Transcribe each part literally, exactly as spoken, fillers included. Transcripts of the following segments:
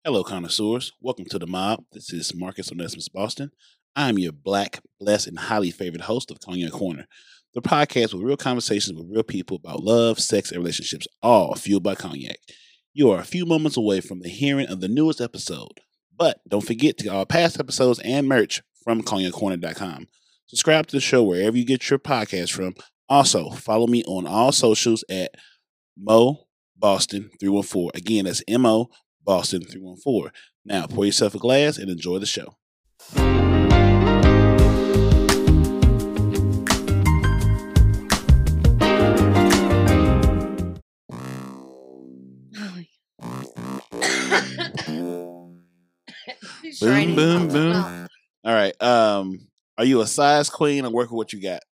Hello, connoisseurs. Welcome to the mob. This is Marcus Onesimus Boston. I'm your black, blessed, and highly favored host of Cognac Corner, the podcast with real conversations with real people about love, sex, and relationships, all fueled by cognac. You are a few moments away from the hearing of the newest episode, but don't forget to our past episodes and merch from cognac corner dot com. Subscribe to the show wherever you get your podcast from. Also, follow me on all socials at Mo Boston three one four. Again, that's M O Boston three one four. Now, pour yourself a glass and enjoy the show. Boom, boom, boom. All right. Um, are you a size queen or work with what you got?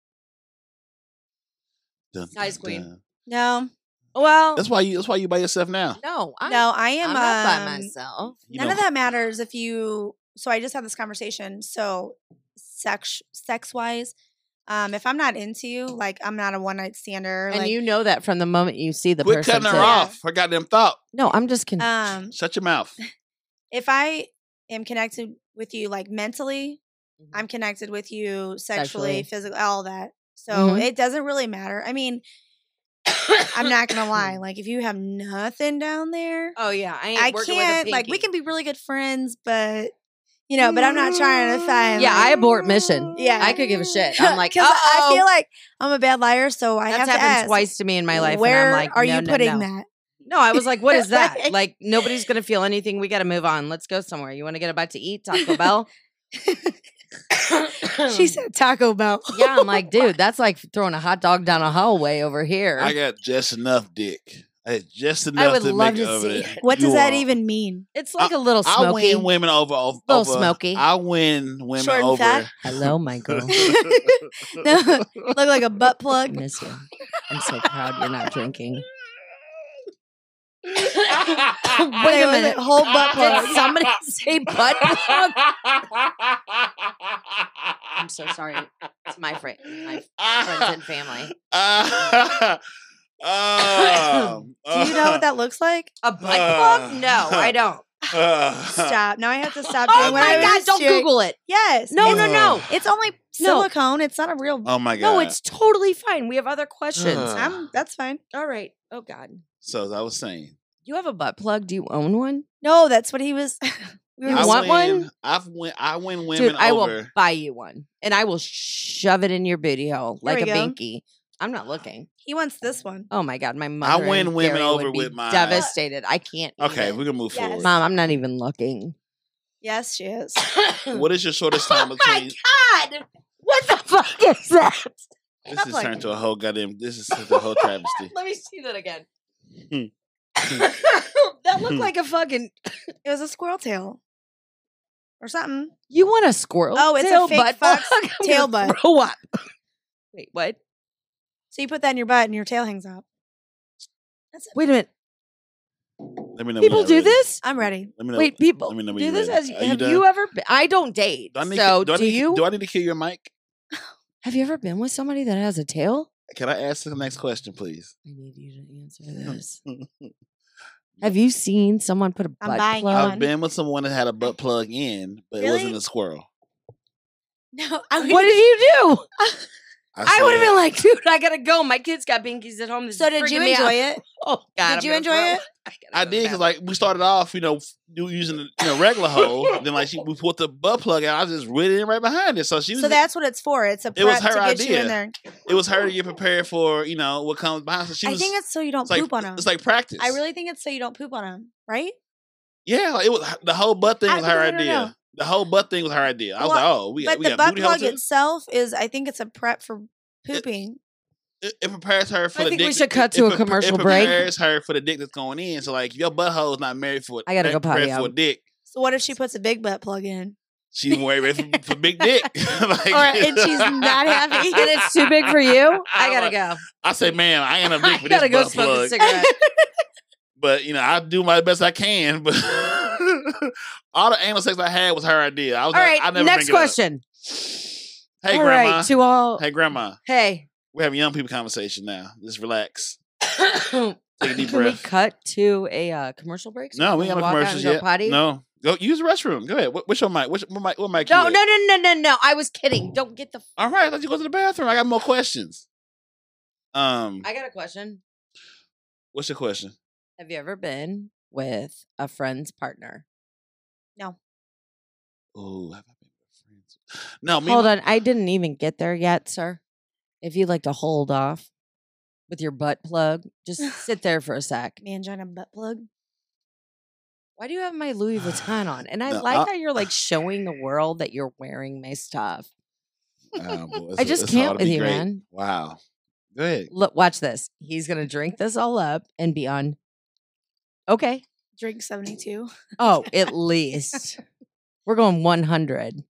Dun, Size dun, queen. dun. No, Well, That's why you. That's why you by yourself now. no, I'm, no, I am I'm not by um, myself. You None know, of that matters if you. So I just had this conversation. So sex, sex wise, um, if I'm not into you, like I'm not a one night stander. And like, you know that from the moment you see the Quit person. cutting her too. off. Her goddamn thought. No, I'm just con- um, Shut your mouth. if I am connected with you, like mentally, Mhm. I'm connected with you sexually, Sexually. physically, all that. So Mhm. it doesn't really matter. I mean, I'm not gonna lie. Like if you have nothing down there, Oh yeah, I ain't I working with a can't. Like we pinky. can be really good friends, but you know, but I'm not trying to find. Yeah, like, I abort mission. Yeah. I could give a shit. I'm like, because I uh-oh. feel like I'm a bad liar, so I That's have to happened ask. twice to me in my life. Where and I'm like, are no, you no, putting no. that? No, I was like, what is that? Like- Like nobody's gonna feel anything. We got to move on. Let's go somewhere. You want to get a bite to eat? Taco Bell. She said Taco Bell. Yeah, I'm like, dude, that's like throwing a hot dog down a hallway over here. I got just enough dick. I had just enough would to love make to over see there. it. What does You that are- even mean? it's like a little I smoky. win women over. over Little smoky. I win women Short and over. fat? Hello, my girl. No, look like a butt I plug. miss you. I'm so proud you're not drinking. Wait Wait a a minute, minute. whole butt plug. Did somebody say butt plug? I'm so sorry. It's my friend, my friends and family. Um, Do you know what that looks like? A butt plug? No, I don't. Stop. Now I have to stop Oh doing what my I god! was Don't doing. Google it. Yes. No, it's, no, no. It's only No. silicone. It's not a real. Oh my god! No, it's totally fine. We have other questions. Ugh. I'm, that's fine. All right. Oh god. So as I was saying, You have a butt plug? Do you own one? No, that's what he was. we You were I want win, one? I've win. I win women Dude, I will over. buy you one, and I will shove it in your booty hole like we a go. binky. I'm not looking. He wants this one. Oh my god, my mother. win and women Gary over would be with my- devastated. I can't. eat Okay, it. we can move Yes. forward. Mom, I'm not even looking. Yes, she is. What is your shortest time Oh my between? god! What the fuck is that? This Stop is like- turned to a whole goddamn. This is the whole travesty. Let me see that again. Hmm. That looked like a fucking. It was a squirrel tail or something. You want a squirrel? Oh, it's a tail fake butt fox plug? I'm tail gonna butt. Throw up. Wait, what? So you put that in your butt and your tail hangs out. That's it. Wait a minute. Let me know. when People you're do ready. this? I'm ready. Let me know. Wait, people Let me know when do you're this? ready. As, Are you have done? you ever been? I don't date. Do I need? so do, I do need, you? Do I need to kill your mic? Have you ever been with somebody that has a tail? Can I ask the next question, please? I need you to answer this. Have you seen someone put a I'm butt buying you plug? I've been with someone that had a butt plug in, but it Really? wasn't a squirrel. No, I What did you do? I would have said- been like, dude, I gotta go. My kids got binkies at home. This So is did you freaking me enjoy out. it? Oh God! Did you I'm gonna enjoy throw- it? gotta I go to did the because like we started off, you know, f- do- using the you know regular hole. Then like she we put the butt plug out. I just rid it in right behind it. So she was. So that's what it's for. It's a It was prep her to get you idea. in there. it was her to get prepared for you know what comes behind. So she I was. think it's so you don't it's like poop on them. it's like practice. I really think it's so you don't poop on them, right? Yeah, like, it was the whole butt thing I- was her I don't idea. know. The whole butt thing was her idea. I was Well, like, oh, we got But we the got butt booty hole plug too. itself is, I think it's a prep for pooping. It, it prepares her for I the think dick. we should cut it- to it a pre- commercial it break. prepares her for the dick that's going in. So like, if your butthole is not married for, I gotta go prepared potty for a out. dick. So what if she puts a big butt plug in? She's more ready for, for big dick. Like, Or and she's not happy. And it's too big for you. I gotta like- go. I say, man, I ain't a I dick for this gotta go butt smoke a plug. cigarette. But you know, I do my best I can. But all the anal sex I had was her idea. I was All like, right. I never Next bring it up. question. Hey, all grandma. right. To all. Hey, grandma. Hey. We're having young people conversation now. Just relax. Take a deep Can we breath. cut to a uh, commercial break? so No, we we ain't can got no walk out commercials and go yet. Potty? No, go use the restroom. Go ahead. What, what's your mic? What's, what mic? What mic? No, you no, at? no, no, no, no. I was kidding. Don't get the. F- All right, let's go to the bathroom. I got more questions. Um, I got a question. what's your question? Have you ever been with a friend's partner? No. Oh, have I been with friends? No, me. Hold and on. I didn't even get there yet, sir. If you'd like to hold off with your butt plug, just sit there for a sec. Mangina butt plug. Why do you have my Louis Vuitton on? And I No, like I- how you're like showing the world that you're wearing my stuff. Oh, boy, it's- I just it's can't hard to with be you, great. man. Wow. Go ahead. Look, watch this. He's gonna drink this all up and be on. Okay. Drink seventy-two. Oh, at least we're going one hundred.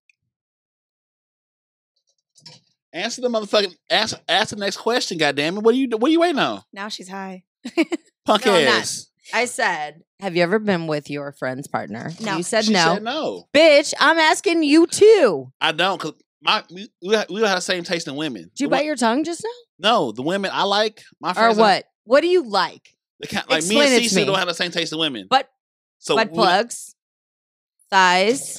Answer the motherfucking ask. Ask the next question. Goddamn it! What are you? What are you waiting on? Now she's high. Punk No, I'm not. ass. I said, have you ever been with your friend's partner? No. You said She no. said no. Bitch, I'm asking you too. I don't. Cause my we, we don't have the same taste in women. Did you The bite wo- your tongue just now? No, the women I like. My Or friends. are- what? What do you like? They kind, like me Explain and it to Cece me. don't have the same taste in women. Butt, so butt we- plugs, thighs,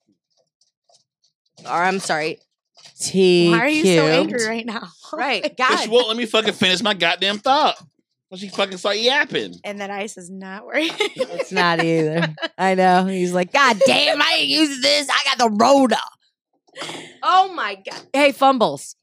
or I'm sorry, T. Why are you so angry right now? Right. But God. she won't let me fucking finish my goddamn thought. Well, she fucking start yapping. And that ice is not working. It's not either. I know. He's like, God damn, I ain't using this. I got the Rhoda. Oh my God. Hey, fumbles.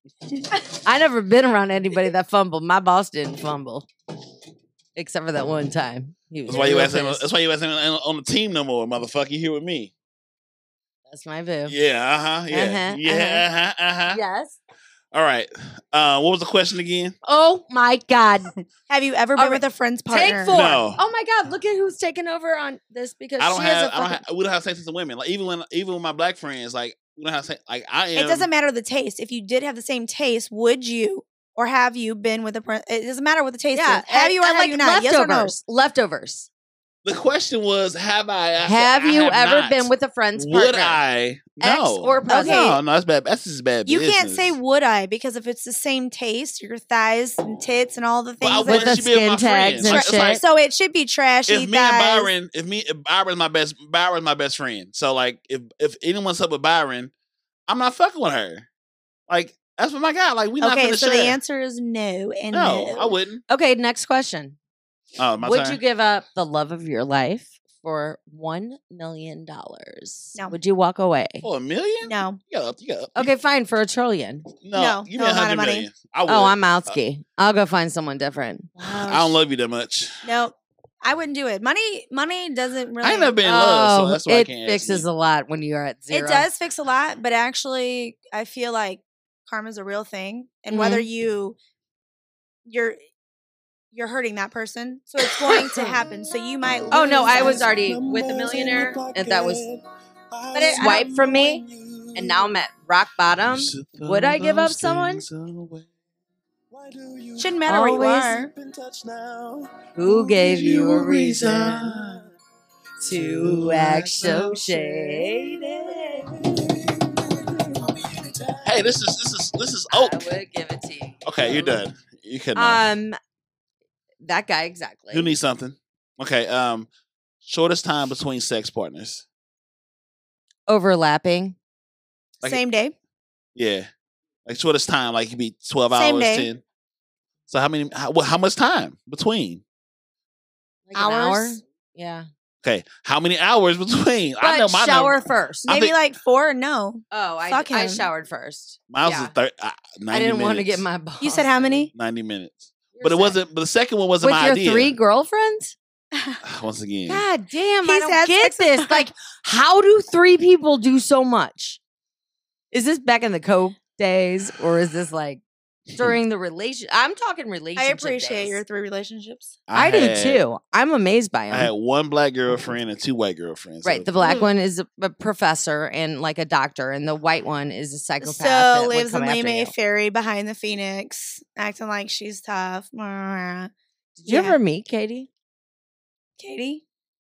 I never been around anybody that fumbled. My boss didn't fumble. Except for that one time. He was That's why you real asking. pissed. That's why you asking on on the team no more, motherfucker. You here with me? That's my boo. Yeah. Uh huh. Yeah. Uh-huh, yeah. Uh huh. Uh huh. Yes. All right. Uh, what was the question again? Oh my God. Have you ever All been right. with a friend's partner? Take four. No. Oh my God. Look at who's taking over on this because I don't she have. has a I don't fucking- have. We don't have sex with women. Like even when even with my black friends, like we don't have sex. Like I am. It doesn't matter the taste. If you did have the same taste, would you or have you been with a friend? It doesn't matter what the taste Yeah. is. Have you or and have like you not? Yes or no? leftovers. Leftovers. The question was, have I? I said, Have I you have ever not. been with a friend's partner? Would I? Ex No. or present? No, no, that's bad. That's just bad You business. can't say would I because if it's the same taste, your thighs and tits and all the things. Well, I that- With wouldn't the she be with skin my tags friends? and Like, it's shit. like, so it should be trashy if me thighs. and Byron, if me, if Byron's my best, Byron's my best friend. So like, if if anyone's up with Byron, I'm not fucking with her. Like that's what my guy. Like we not Okay, finna so share. the answer is no and no, no. I wouldn't. Okay, next question. Oh, my Would turn. you give up the love of your life for one million dollars? No. Would you walk away? For a million? No. You got, you got. Okay, fine, for a trillion. No, No, give no me a amount of hundred money. million. I would. Oh, I'm outsky. I'll go find someone different. I don't love you that much. No, I wouldn't do it. Money, money doesn't really. I ain't never been in love, so that's why I Oh, it can't ask fixes you. a lot when you're at zero. It does fix a lot, but actually, I feel like karma's a real thing, and whether Mm-hmm. you, you're, you're hurting that person, so it's going to happen. So you might. Oh no, lose I was that. already with a millionaire, and that was But it, I swipe don't- from me, and now I'm at rock bottom. Would I give up someone? Shouldn't matter where you Always- are. Who gave you a reason to act so shady? Hey, this is this is this is oh. I would give it to you. Okay, you're done. You can. Uh, Um, that guy exactly. you need something. Okay. Um, shortest time between sex partners. Overlapping. Like- Same day. Yeah, like shortest time, like it could be twelve Same hours, day. ten. So how many? How, how much time between? Like an hour? Hours? Yeah. Okay, how many hours between? But I know my shower number. first. I Maybe think- like four. No, Oh, I, Fuck I him. showered first. Mine yeah. was thir- uh, ninety I didn't want to minutes. get my balls. you said how many? ninety minutes, You're but it sick. wasn't. But the second one wasn't With my your idea. three girlfriends? Once again, God damn, I He's don't had get sex with this. her. Like, how do three people do so much? Is this back in the Coke days, or is this like during the relation? I'm talking I relationship. appreciate days. your three relationships. I, do had- too. I'm amazed by I had him. one black girlfriend and two white girlfriends. Right, So- the black Mm. one is a, a professor and like a doctor, and the white one is a psychopath. So that would lives come in after Lime you. Ferry behind the Phoenix, acting like she's tough. Did you Yeah. ever meet Katie? Katie,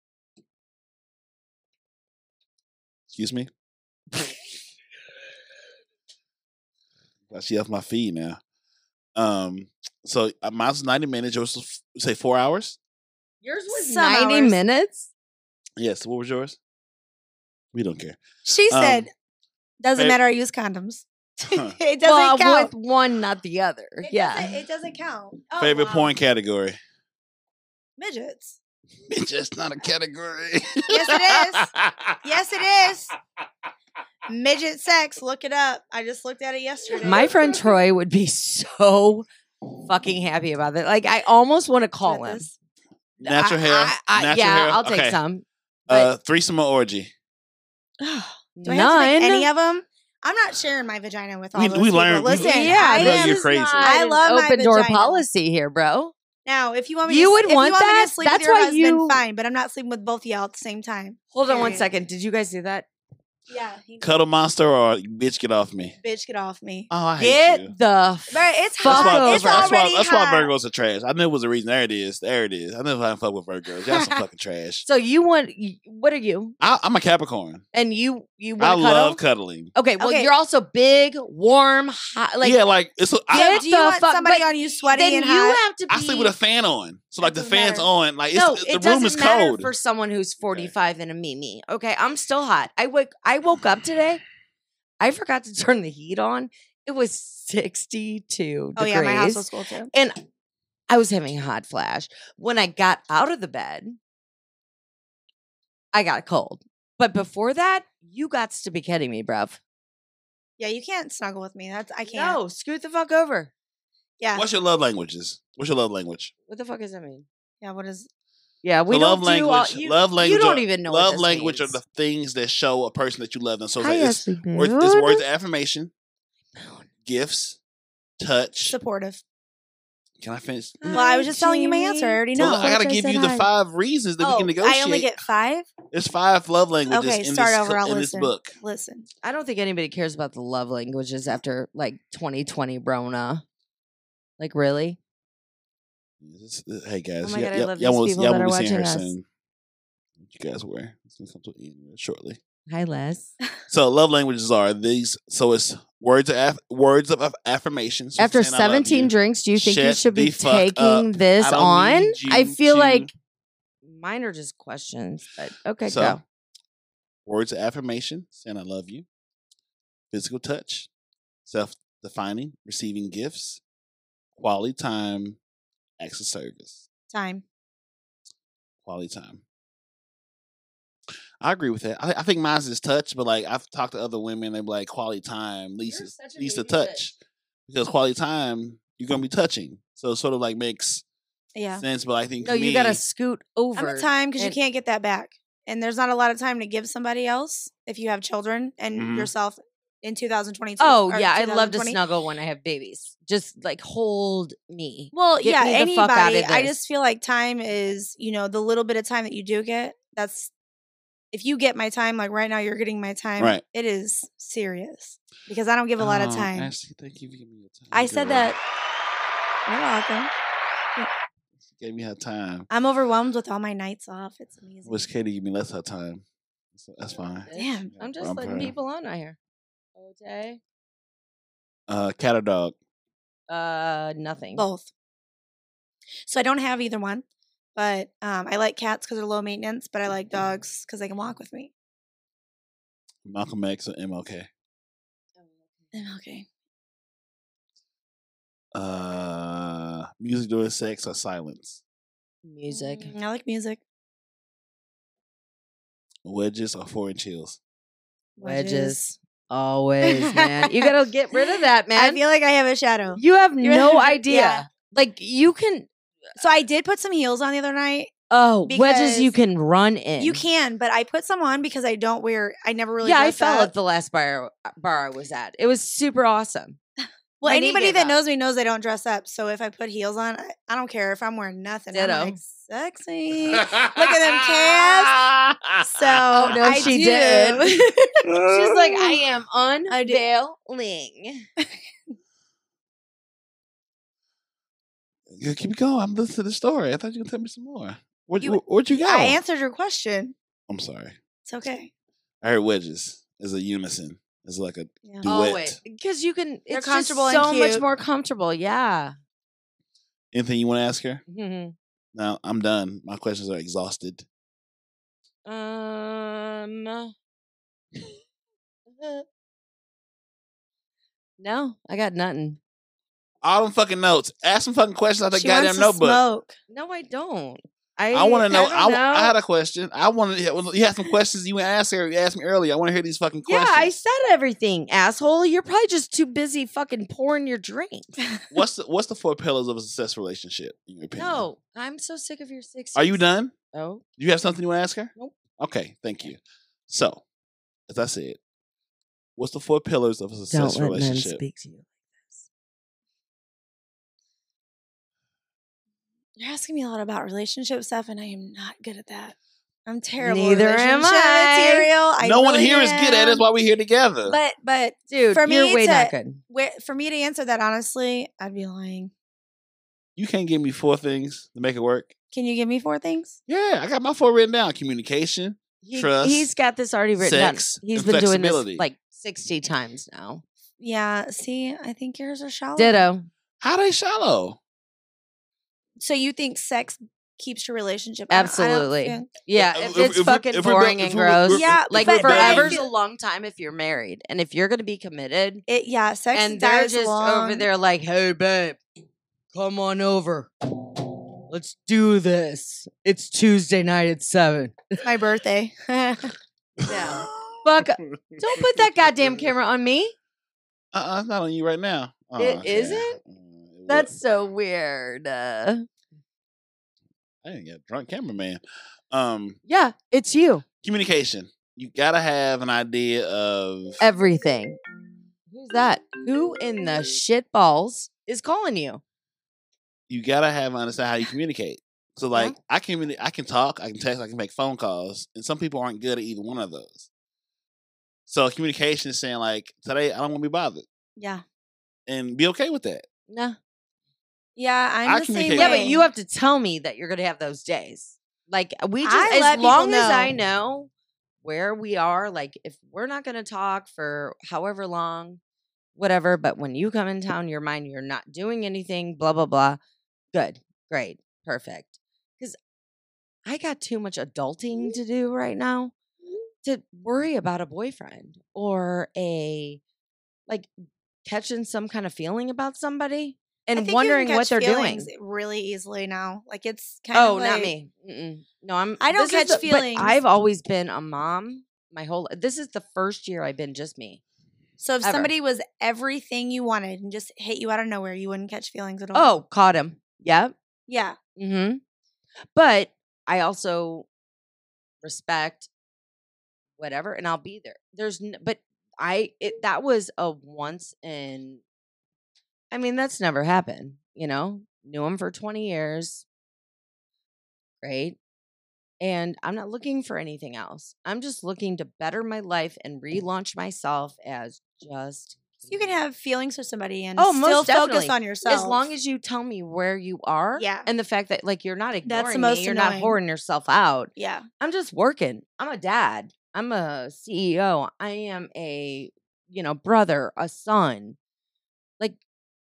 Excuse me. Well, she off my feed now. Um, so uh, mine was ninety minutes. Yours was f- say four hours. Yours was Some ninety hours. minutes. Yes. What was yours? We don't care. She Um, said, "Doesn't babe- matter. I use condoms. Huh. It doesn't Well, count. with one, not the other. It yeah. doesn't, it doesn't count. Oh, Favorite wow. porn category? Midgets. It's just not a category. Yes, it is. Yes, it is. Midget sex. Look it up. I just looked at it yesterday. My friend Troy would be so fucking happy about that. Like, I almost want to call Look at him. this. Natural I- hair. I- I- Natural yeah, hair. I'll take Okay. some. Uh, threesome or orgy? Do I have to None. pick any of them? I'm not sharing my vagina with all We- those we people. learned- we- Listen, yeah, I know am you're crazy. I an love my open door vagina. policy here, bro. Now, if you want me, You to, would if want you want me that? to sleep That's with your why husband, you- fine. But I'm not sleeping with both of y'all at the same time. Hold on one Period. second. Did you guys do that? Yeah, he Cuddle monster or bitch get off me? bitch, get off me. Oh, I hate Get you. the But it's fuck That's why, over. It's that's, why, that's, why, already that's why hot. Virgos are trash. I knew it was a reason. There it is. There it is. I never had fuck with Virgos. Y'all some fucking trash. So you want? y- What are you? I, I'm a Capricorn. And you you I want to cuddle? love cuddling. Okay, well Okay. you're also big, warm, hot. Like yeah, like it's. A, I, Yeah, Get do you the want fuck- somebody but on you sweaty then and you hot? have to be. I sleep with a fan on, so like the That fan's doesn't on. Like it's, no, the it room doesn't is matter cold. for someone who's forty-five and a Mimi. Okay, I'm still hot. I wake. I woke up today. I forgot to turn the heat on. It was sixty-two Oh degrees. yeah, my house was cool too. And I was having a hot flash. When I got out of the bed, I got cold. But before that, you got to be kidding me, bruv. Yeah, you can't snuggle with me. That's I can't. No, scoot the fuck over. Yeah. What's your love languages? What's your love language? What the fuck does that mean? Yeah. What is? Yeah, we So don't love do language. all, you, love language. You don't are, even know what Love this language means. are the things that show a person that you love them. So it's, Hi, like, it's, Ashley words, Moon. it's words of affirmation, gifts, touch. Supportive. Can I finish? Well, I was just telling you my answer. I already So know. I gotta I give said you the hi. five reasons that oh, we can negotiate. I only get five. There's five love languages Okay, in, start this, over, I'll in this listen. book. Listen. I don't think anybody cares about the love languages after like twenty twenty Brona. Like, really? This- this- hey guys, Oh my y'all- God, I y'all- love y'all these will- people y'all that will are be seeing her watching us. soon. You guys were. It's gonna come to an end shortly. Hi, Les. So love languages are these. So it's words of aff- words of aff- affirmation. So After saying, "I love seventeen you." drinks, do you think you Shut should be the fuck taking up. this I don't on? need you I feel to- like mine are just questions, but okay, So go. words of affirmation, saying I love you. Physical touch, self-defining, receiving gifts, quality time, acts of service, Time. quality time. I agree with that. I, I think mine's is touch, but like I've talked to other women, they're like quality time least You're is such a least a baby touch because quality time you're gonna be touching, so it sort of like makes Yeah. sense. But I think No, for you me, gotta scoot over. I'm a time because you and- can't get that back, and there's not a lot of time to give somebody else if you have children and Mhm. yourself in two thousand twenty-two. Oh or yeah, I love to two thousand twenty. snuggle when I have babies. Just like hold me. Well, Get yeah, me the fuck out of anybody. I this. just feel like time is, you know, the little bit of time that you do get. That's if you get my time, like right now, you're getting my time. Right. It is serious because I don't give a lot of Oh, time. Ashley, thank you for giving me your time. I said girl. that. You're welcome. She gave me her time. I'm overwhelmed with all my nights off. It's amazing. Wish Katie give me less her time. So that's fine. Damn. I'm just I'm letting proud. people on out here. Okay. Uh, cat or dog? Uh, nothing. Both. So I don't have either one, but um, I like cats because they're low maintenance. But I like dogs because they can walk with me. Malcolm X or M L K? Okay. Uh, music during sex or silence? Music. Mm, I like music. Wedges or four inch heels? Wedges. Always, man. You gotta get rid of that, man. I feel like I have a shadow. you have You're- no idea. Yeah. Like you can. So I did put some heels on the other night. Oh, wedges you Because can run in. You can, but I put some on because I don't wear. I never really. yeah, I dress fell up. at the last bar bar I was at. It was super awesome. Well, My knee anybody gave that up. knows me knows I don't dress up. So if I put heels on, I, I don't care if I'm wearing nothing. I'm Ditto. like sexy. Look at them calves. So Oh, no, I she do. didn't. She's like, I am I do. unveiling. Yeah, keep going. I'm listening to the story. I thought you were gonna tell me some more. What You- you what you got? I answered your question. I'm sorry. It's okay. I heard wedges is a unison. It's like a Yeah. duet. Oh wait, because you can. They're It's comfortable just and so much cute. more comfortable. Yeah. Anything you want to ask her? Mhm. No, I'm done. My questions are exhausted. Um. No, I got nothing. All them fucking notes. Ask some fucking questions out that She goddamn wants to notebook. smoke. No, I don't. I I want to know. I, I, don't know. I had a question. I wanted. You had some questions you asked her. You asked me earlier. I want to hear these fucking Yeah, questions. I said everything, asshole. You're probably just too busy fucking pouring your drink. What's the What's the four pillars of a successful relationship in your opinion? No, I'm so sick of your six. Are you done? Oh, Do you have something you want to ask her? Nope. Okay, thank you. So, as I said, what's the four pillars of a don't successful let men relationship? speak to you. You're asking me a lot about relationship stuff, and I am not good at that. I'm terrible. Neither at am relationship I. Material. I no one really here is good at it. am. That's why we're here together. But but Dude, for you're me way to not good. where, for me to answer that honestly, I'd be lying. You can't give me four things to make it work. Can you give me four things? Yeah, I got my four written down. Communication, He, trust, he's got this already written sex, down. He's and been doing flexibility. this like sixty times now. Yeah. See, I think yours are shallow. Ditto. How they shallow? So you think sex keeps your relationship? I don't- I don't Absolutely. feel- Yeah, If- if, if- it's if we're- fucking if we're boring built- and if we're- gross. we're- Yeah, if Like we're but- but I forever's feel- a long time if you're married, and if you're gonna be committed, It yeah, sex and they're dies just long. over there like, "Hey, babe, come on over. Let's do this. It's Tuesday night at seven." It's my birthday. Yeah. Fuck. Don't put that goddamn camera on me. Uh-uh, it's not on you right now. Oh, It okay. isn't? Mm, it That's was. so weird. Uh, I didn't get a drunk cameraman. Um, yeah, it's you. communication. You gotta have an idea of Everything. Who's that? Who in the shit balls is calling you? you gotta have understand how you communicate. So Yeah. like I can I can talk, I can text, I can make phone calls, and some people aren't good at either one of those. So communication is saying like today I don't want to be bothered, yeah. and be okay with that. No. Yeah, I'm I the same communicate- Yeah, way. but you have to tell me that you're gonna have those days. Like we just I let as long people as I know. know where we are, like if we're not gonna talk for however long, whatever, but when you come in town, your mind, you're not doing anything, blah, blah, blah. Good, great, perfect. Because I got too much adulting to do right now to worry about a boyfriend or a like catching some kind of feeling about somebody I and think you can wondering what catch they're doing. feelings really easily now. Like it's kind Oh, of not like- me. Mm-mm. No, I'm. I don't this is catch the- but feelings. I've always been a mom. My whole. This is the first year I've been just me. So if Ever. somebody was everything you wanted and just hit you out of nowhere, you wouldn't catch feelings at all. Oh, caught him. Yep. yeah. Mm-hmm. But I also respect whatever, and I'll be there. There's, n- but I it that was a once in. I mean, that's never happened. You know, knew him for twenty years. Great. And I'm not looking for anything else. I'm just looking to better my life and relaunch myself as just. You can have feelings for somebody and Oh, still most focus definitely. on yourself. As long as you tell me where you are, Yeah. and the fact that like you're not ignoring That's the most me, you're not annoying. whoring yourself out. yeah. I'm just working. I'm a dad. I'm a C E O. I am a you know brother, a son. Like,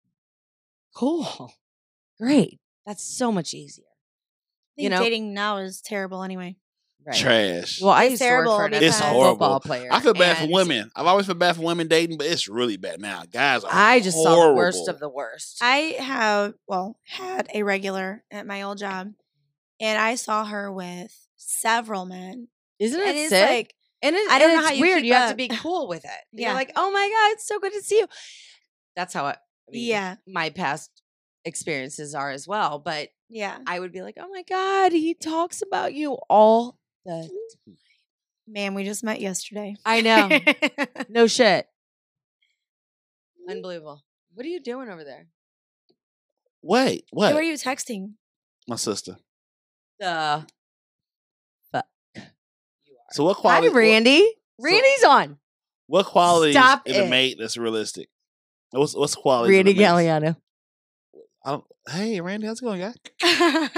cool, great. That's so much easier. I think You know- dating now is terrible anyway. Right. Trash. Well, I It's used to work for an terrible It's N F L horrible. football player. I feel bad for and women. I've always felt bad for women dating, but it's really bad now. Guys are I just saw the horrible. worst of the worst. I have, well, had a regular at my old job, and I saw her with several men. Isn't And it it's sick? like, and it, I don't and know how it's you weird. keep You have to up. be cool with it. Yeah. You're like, oh my god, it's so good to see you. That's how I, I mean, yeah, my past experiences are as well. But yeah. I would be like, oh my god, he talks about you all the. Man, we just met yesterday. I know. No shit. Unbelievable. What are you doing over there? Wait, what? Who are you texting? My sister. The fuck you are. So what Hi, quality? what- Randy. Randy's on. What qualities Stop in it. a mate that's realistic? What's what's qualities? Randy in a mate? Galliano. I don't, hey, Randy, how's it going, guy?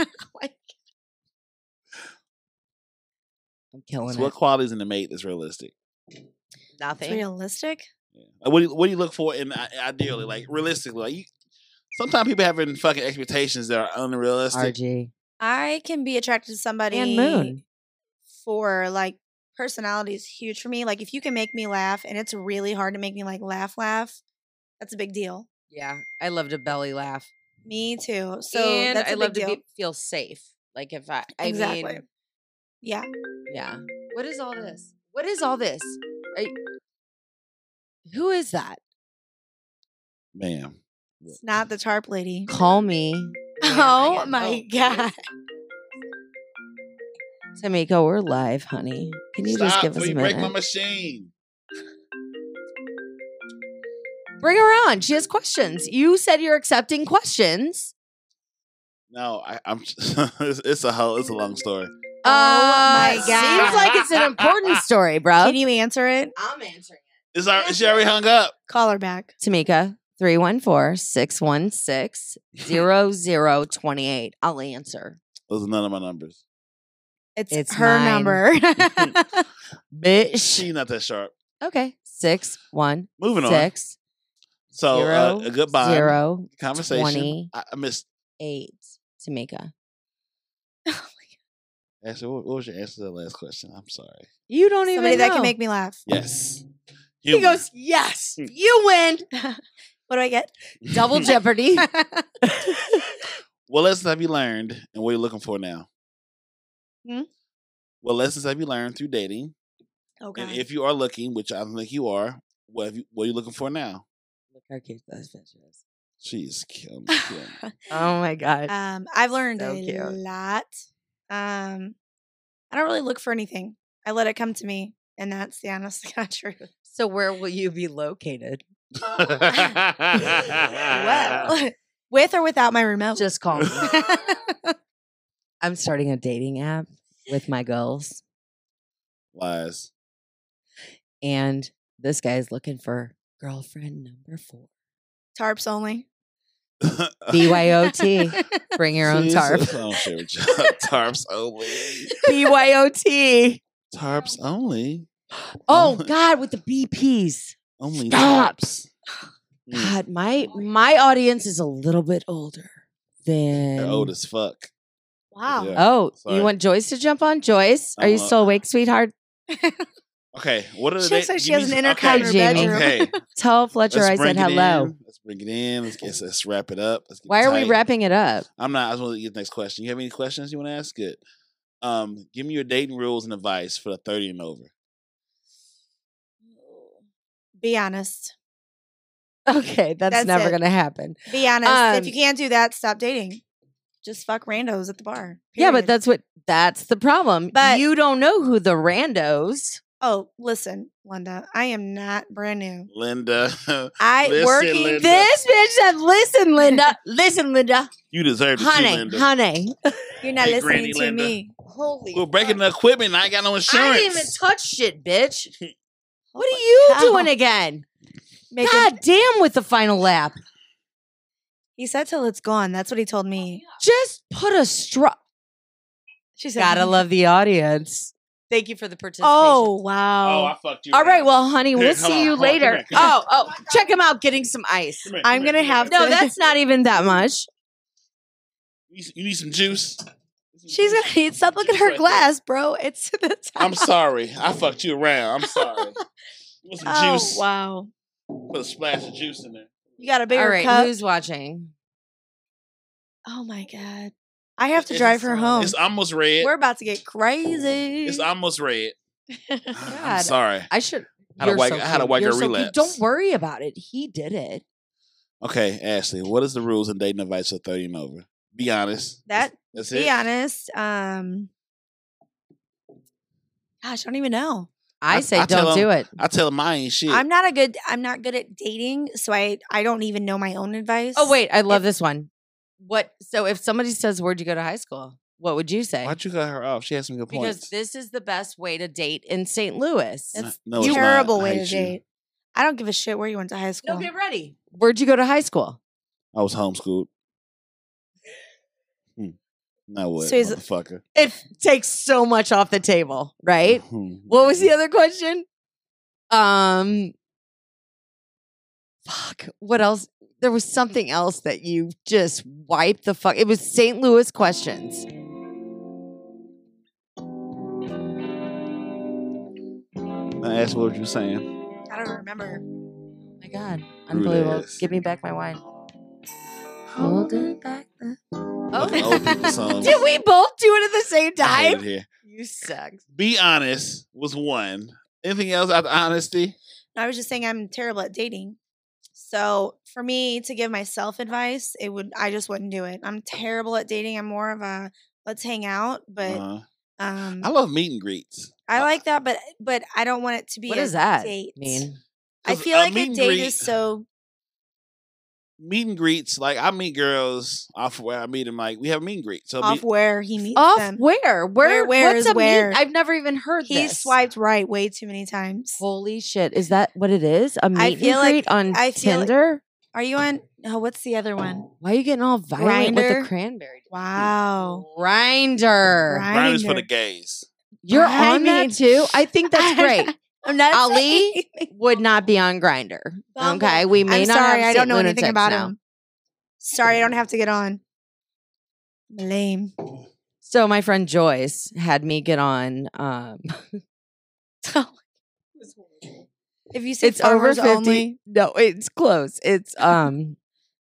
I'm killing So what it. qualities in a mate that's realistic? It's Nothing. realistic. Yeah. Like, what do you, what do you look for in i- ideally, like realistically? Like you, sometimes people having fucking expectations that are unrealistic. R G. I can be attracted to somebody And Moon. for like personality is huge for me. Like if you can make me laugh, and it's really hard to make me like laugh, laugh. That's a big deal. Yeah, I love to belly laugh. Me too. So and that's a I big love deal. to be, feel safe. Like if I, I Exactly. mean, Yeah. yeah. What is all this? What is all this? Are you- who is that? Ma'am. It's not the tarp lady. Call me. Oh my god. Tamika, we're live, honey. Can you Stop just give us before a you break minute? my machine. Bring her on. She has questions. You said you're accepting questions. No, I, I'm. it's, it's a whole. It's a long story. Oh my Uh, God. Seems like it's an important story, bro. Can you answer it? I'm answering Is our, is she already hung up? Call her back. it. Tamika, three one four, six one six, zero zero two eight. I'll answer. Those are none of my numbers. It's, It's her mine. number. Bitch. She's not that sharp. Okay. Six one Moving on. six So zero, uh, a goodbye zero conversation. twenty I, I missed. eight. Tamika. Actually, what, what was your answer to the last question? I'm sorry. You don't Somebody even that know. can make me laugh. Yes. He Humor. goes, yes, you win. What do I get? Double Jeopardy. What lessons have you learned, and what are you looking for now? Hmm? What lessons have you learned through dating? Oh And god. if you are looking, which I don't think you are, what have you, what are you looking for now? Look how cute this bitch is. She's killing me. killing me. Oh my God. Um, I've learned So a cute. lot. Um, I don't really look for anything. I let it come to me, and that's the honest to God truth. So where will you be located? Well, with or without my remote. Just call me. I'm starting a dating app with my girls. Lies. And this guy's looking for girlfriend number four. Tarps only. B Y O T. Bring your own tarp. Jesus, I don't share with you. Tarps only. B Y O T. Tarps only. Oh God, with the B Ps. Only Stop. tarps. Mm, God, my my audience is a little bit older than. They're old as fuck. Wow. Yeah. Oh, Sorry. you want Joyce to jump on? Joyce, are you Uh-huh. still awake, sweetheart? Okay, what are the She looks da- like she give has me an some- intercom in her bedroom. Okay, Tell Fletcher let's I bring said it hello. in. Let's bring it in. Let's get let's wrap it up. Let's get Why it are we tight. wrapping it up? I'm not. I just want to get the next question. You have any questions you want to ask? Good. Um, give me your dating rules and advice for the thirty and over. Be honest. Okay, that's, That's never it. gonna happen. Be honest. Um, if you can't do that, stop dating. Just fuck randos at the bar. Yeah, but period. that's what that's the problem. But- you don't know who the randos. Oh, listen, Linda. I am not brand new. Linda, I Listen, working. Linda. This bitch said, "Listen, Linda. Listen, Linda. you deserve to see Honey, Linda. honey. You're not Hey, listening Granny to Linda. me. Holy. We're breaking the equipment. And I ain't got no insurance. I didn't even touch shit, bitch. What are you How? doing again? Making- God damn with the final lap. He said till it's gone. That's what he told me. Just put a straw. She said, Gotta love the audience. Thank you for the participation. Oh Oh, wow! I fucked you. All right, around. well, honey, Here, we'll come see on, you come on, come later. here, come oh, oh, check him out getting some ice. Come here, I'm come here, gonna come have here. No, to- that's not even that much. You need, you need some juice. She's gonna need. Stop looking at her Right there. glass, bro. It's to the top. I'm sorry. I fucked you around. I'm sorry. You want some Oh juice? wow! Put a splash of juice in there. You got a bigger All right, cup. who's watching? Oh my god! I have to It's- drive her it's, home. It's almost red. We're about to get crazy. It's almost red. I'm God. sorry. I should. I had a you're white- so I had a cute. white You're girl so cute. relapse. Don't worry about it. He did it. Okay, Ashley, what is the rules and dating advice for thirty and over? Be honest. that. That's Be it. honest. Um. Gosh, I don't even know. I, I- say I tell don't him- do it. I tell them I ain't shit. I'm not a good. I'm not good at dating, so I I don't even know my own advice. Oh wait, I love If- this one. What? So if somebody says, "Where'd you go to high school?" What would you say? Why'd you cut her off? She has some good Because points. this is the best way to date in Saint Louis. No, It's no, it's not. terrible I way to hate you. date. I don't give a shit where you went to high school. No, get ready. Where'd you go to high school? I was homeschooled. Hmm. Now what, So he's- motherfucker? It takes so much off the table, right? Hmm. What was the other question? Um, fuck. What else? There was something else that you just wiped the fuck. It was Saint Louis questions. I asked what you were saying. I don't remember. Oh my God. Rude Unbelievable. ass. Give me back my wine. Hold it back. The- Fucking old people songs. Did we both do it at the same I hate it time? here. You suck. Be honest was one. Anything else out of honesty? I was just saying I'm terrible at dating. So for me to give myself advice, it would I just wouldn't do it. I'm terrible at dating. I'm more of a let's hang out, but Uh, um I love meet and greets. I like that, but but I don't want it to be What a does that date. mean? I 'Cause feel a like meet a and date greet- is so Meet and greets, like I meet girls off where I meet them. Like we have a meet and greet. So off meet, where he meets Off them. where? Where? Where- where what's is a where? meet? I've never even heard He this. swiped right way too many times. Holy shit! Is that what it is? A meet feel and like- greet on I feel like- Tinder? Are you on? Oh, what's the other one? Why are you getting all violent with Grindr? the cranberry? Wow. Grinder. Grindr. grinders for the gays. You're I on mean- that too. I think that's great. I'm not Ali? saying anything. Would not be on Grinder. Bumble. Okay, we may I'm not sorry, have I don't know Saint anything Lunatics about now. him. Sorry, I don't have to get on. Lame. So my friend Joyce had me get on. Um, If you say it's over farmers fifty. only, No, it's close. It's um,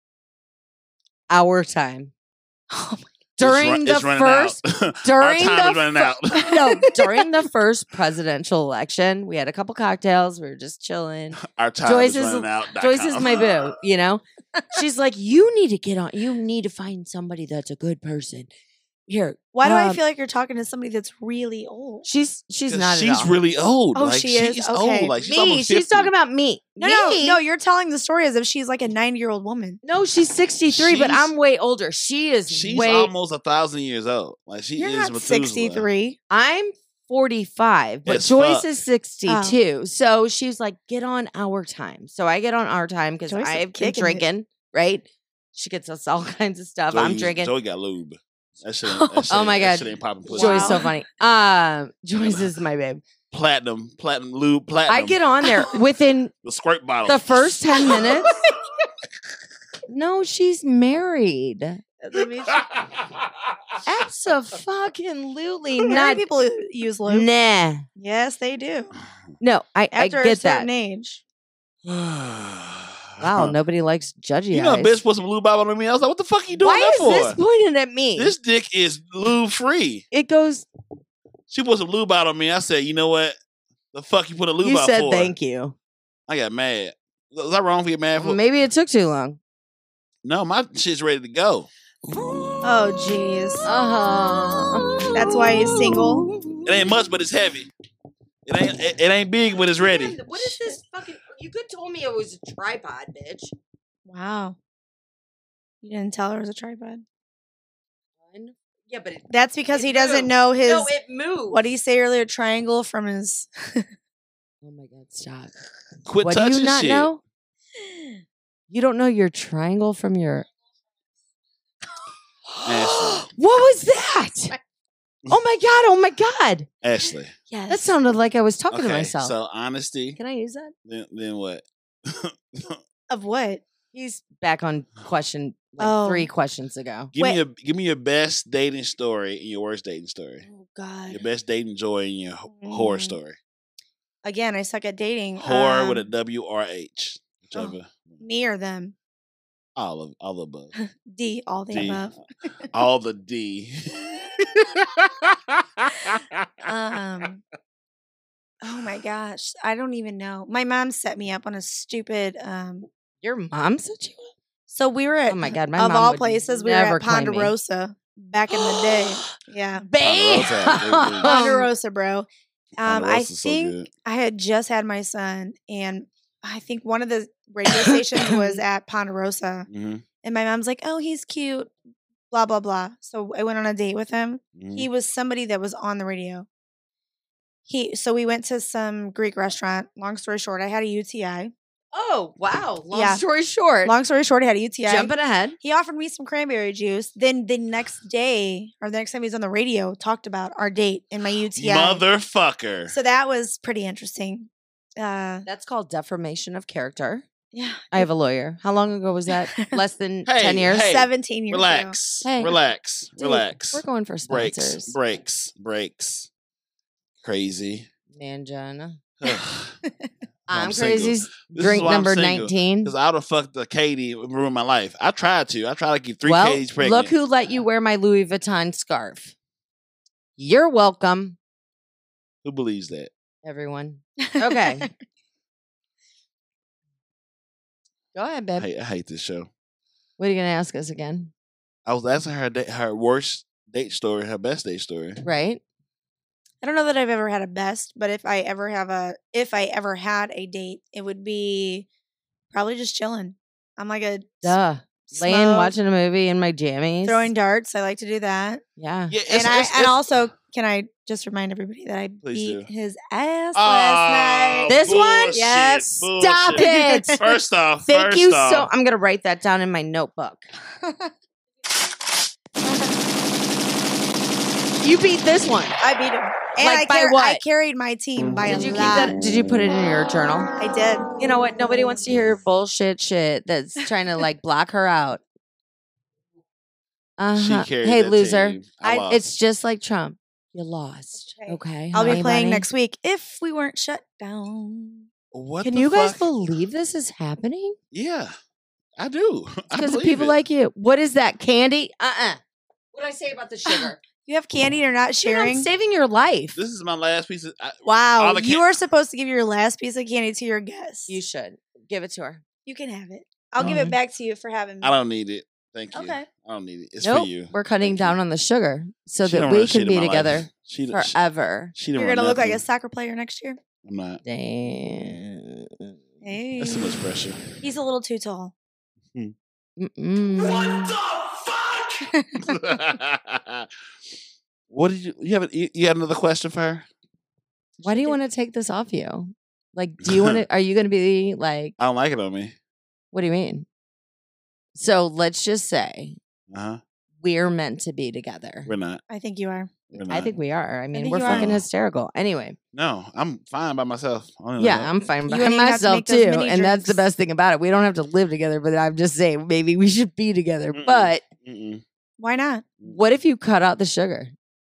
our time oh my, during it's, the run- it's running first. out. during Our time the is running out. fir- no, during the first presidential election, we had a couple cocktails. We were just chilling. Our time Joyce is is- running out. Joyce is my boo, you know? She's like, you need to get on. You need to find somebody that's a good person. Here. why do I um, feel like you're talking to somebody that's really old? She's she's 'Cause not. She's at all. really old. Oh, like, she is? She's Okay. old. Like she's me. almost She's fifty. talking about me. No, me. no, no. You're telling the story as if she's like a ninety-year-old woman. No, she's sixty-three, but She's- I'm way older. She is She's way. almost a thousand years old. Like she You're is not Methuselah. sixty-three. I'm forty-five, but As Joyce fuck. is sixty-two. So she's like, get on our time. So I get on our time because Joyce is I've been kicking it. drinking, right? She gets us all kinds of stuff. Joey, I'm drinking. Joey got lube. That shit ain't, that shit Oh my ain't- that God. shit ain't popping pussy. Joy's so Wow. funny. Um, Joyce is my babe. Platinum, platinum lube, platinum. I get on there within the squirt bottle. the first ten minutes. No, she's married. Absolutely Married not. people use lube. Nah. Yes, they do. No, I, I After a get certain that. age. Wow, nobody likes judgy You know, eyes. bitch put some lube bottle on me. I was like, what the fuck are you doing Why that is for? this pointing at me? This dick is lube free. it goes. She put some lube out on me. I said, you know what? The fuck you put a lube You out said for? thank you. I got mad. Was I wrong for getting mad for? Maybe it took too long. No, my shit's ready to go. Oh, jeez. Uh-huh. That's why he's single. It ain't much, but it's heavy. It ain't. It, it ain't big, but it's ready. What is this fucking? You could told me it was a tripod, bitch. Wow. You didn't tell her it was a tripod. Yeah, but it, That's because It he doesn't moved. know his. no, it moved. What did he say earlier? Triangle from his. Oh my god, stop! Quit What do touching you not shit. know? You don't know your triangle from your. Ashley. What was that? Oh my god! Oh my god! Ashley. Yes. That sounded like I was talking to Okay, myself. so honesty. Can I use that? Then, then what? Of what? He's back on question like Oh. three questions ago. give Wait. me your give me your best dating story and your worst dating story. Oh God. Your best dating joy and your h- horror Mm. story. Again, I suck at dating. Horror with a Um, W R H. Whichever. me or them. All of all of above. D. All the D. above. All the D. Um. Oh my gosh, I don't even know. My mom set me up on a stupid. Um. Your mom set you up? So we were at. Oh my god, my of mom all would places, we were never at claim me. Ponderosa back in the day. Yeah, Babe! Ponderosa, Ponderosa, bro. Um, I Ponderosa's so think good. I had just had my son, and I think one of the radio stations was at Ponderosa, Mhm, and my mom's like, "Oh, he's cute." Blah blah blah. So I went on a date with him. mhm. He was somebody that was on the radio. He so we went to some Greek restaurant. Long story short, I had a U T I. Oh wow! Long Yeah. story short, Long story short, I had a U T I. jumping ahead. He offered me some cranberry juice. Then the next day, or the next time he was on the radio, talked about our date and my U T I. Motherfucker. So that was pretty interesting. Uh, That's called defamation of character. yeah. I have a lawyer. How long ago was that? Less than Hey, ten years? hey, seventeen years ago. Relax. Hey. Relax. Dude, Relax. We're going for breaks. sponsors. Breaks. Breaks. Crazy. Mangina. Ugh. I'm, I'm crazy. single. This is Drink why I'm number single. nineteen. Because I would have fucked the Katie and ruined my life. I tried to. I tried to keep three Well, Katie's pregnant. look who let you wear my Louis Vuitton scarf. You're welcome, Who believes that? everyone. Okay. Go ahead, I babe. hate, I hate this show. What are you going to ask us again? I was asking her da- her worst date story, her best date story. Right? I don't know that I've ever had a best, but if I ever have a, if I ever had a date, it would be probably just chilling. I'm like a Duh. Laying, smoke, watching a movie in my jammies. throwing darts. I like to do that. Yeah. Yeah, And it's, I it's, and it's- also can I just remind everybody that I Please beat do. his ass Oh, last night. This one? bullshit, Yes. Stop bullshit. it. First off, Thank first you off, so I'm going to write that down in my notebook. You beat this one. I beat him. And Like I, by car- what? I carried my team by Did a you keep lot. that? Did you put it in your journal? I did. You know what? Nobody wants to hear bullshit shit that's trying to like block her out. Uh-huh. she carried Hey, that loser. team. I, I- lost. It's just like Trump. You lost. Okay. Okay. I'll be honey playing bunny? next week if we weren't shut down. what Can the you guys fuck? believe this is happening? Yeah, I do. I Because of believe people it. like you. What is that? Candy? Uh-uh. What did I say about the sugar? You have candy and you're not Dude, sharing. I'm saving your life. This is my last piece of. I, Wow, all the you can- are supposed to give your last piece of candy to your guests. You should. Give it to her. You can have it. I'll give Mhm. it back to you for having me. I don't need it. Thank you. Okay. I don't need it. It's nope. for you. We're cutting Thank down you. on the sugar so She that don't we run shit can in be my life. together She, don't- she, forever. she don't You're run gonna look like a nothing. soccer player next year. I'm not. Damn. Hey, That's too much pressure. he's a little too tall. Mm-mm. What did you? You have? A, you, you have another question for her? Why do you want to take this off you? Like, do you want to? Are you going to be like? I don't like it on me. What do you mean? So let's just say Uh huh. we're meant to be together. We're not. I think you are. We're not. I think we are. I mean, think we're you are. fucking hysterical. Anyway, No, I'm fine by myself. I don't yeah, know. I'm fine by You ain't have to myself make those too, mini and that's the drinks. best thing about it. We don't have to live together, but I'm just saying maybe we should be together. Mm-mm. But Mm-mm. Why not? what if you cut out the sugar?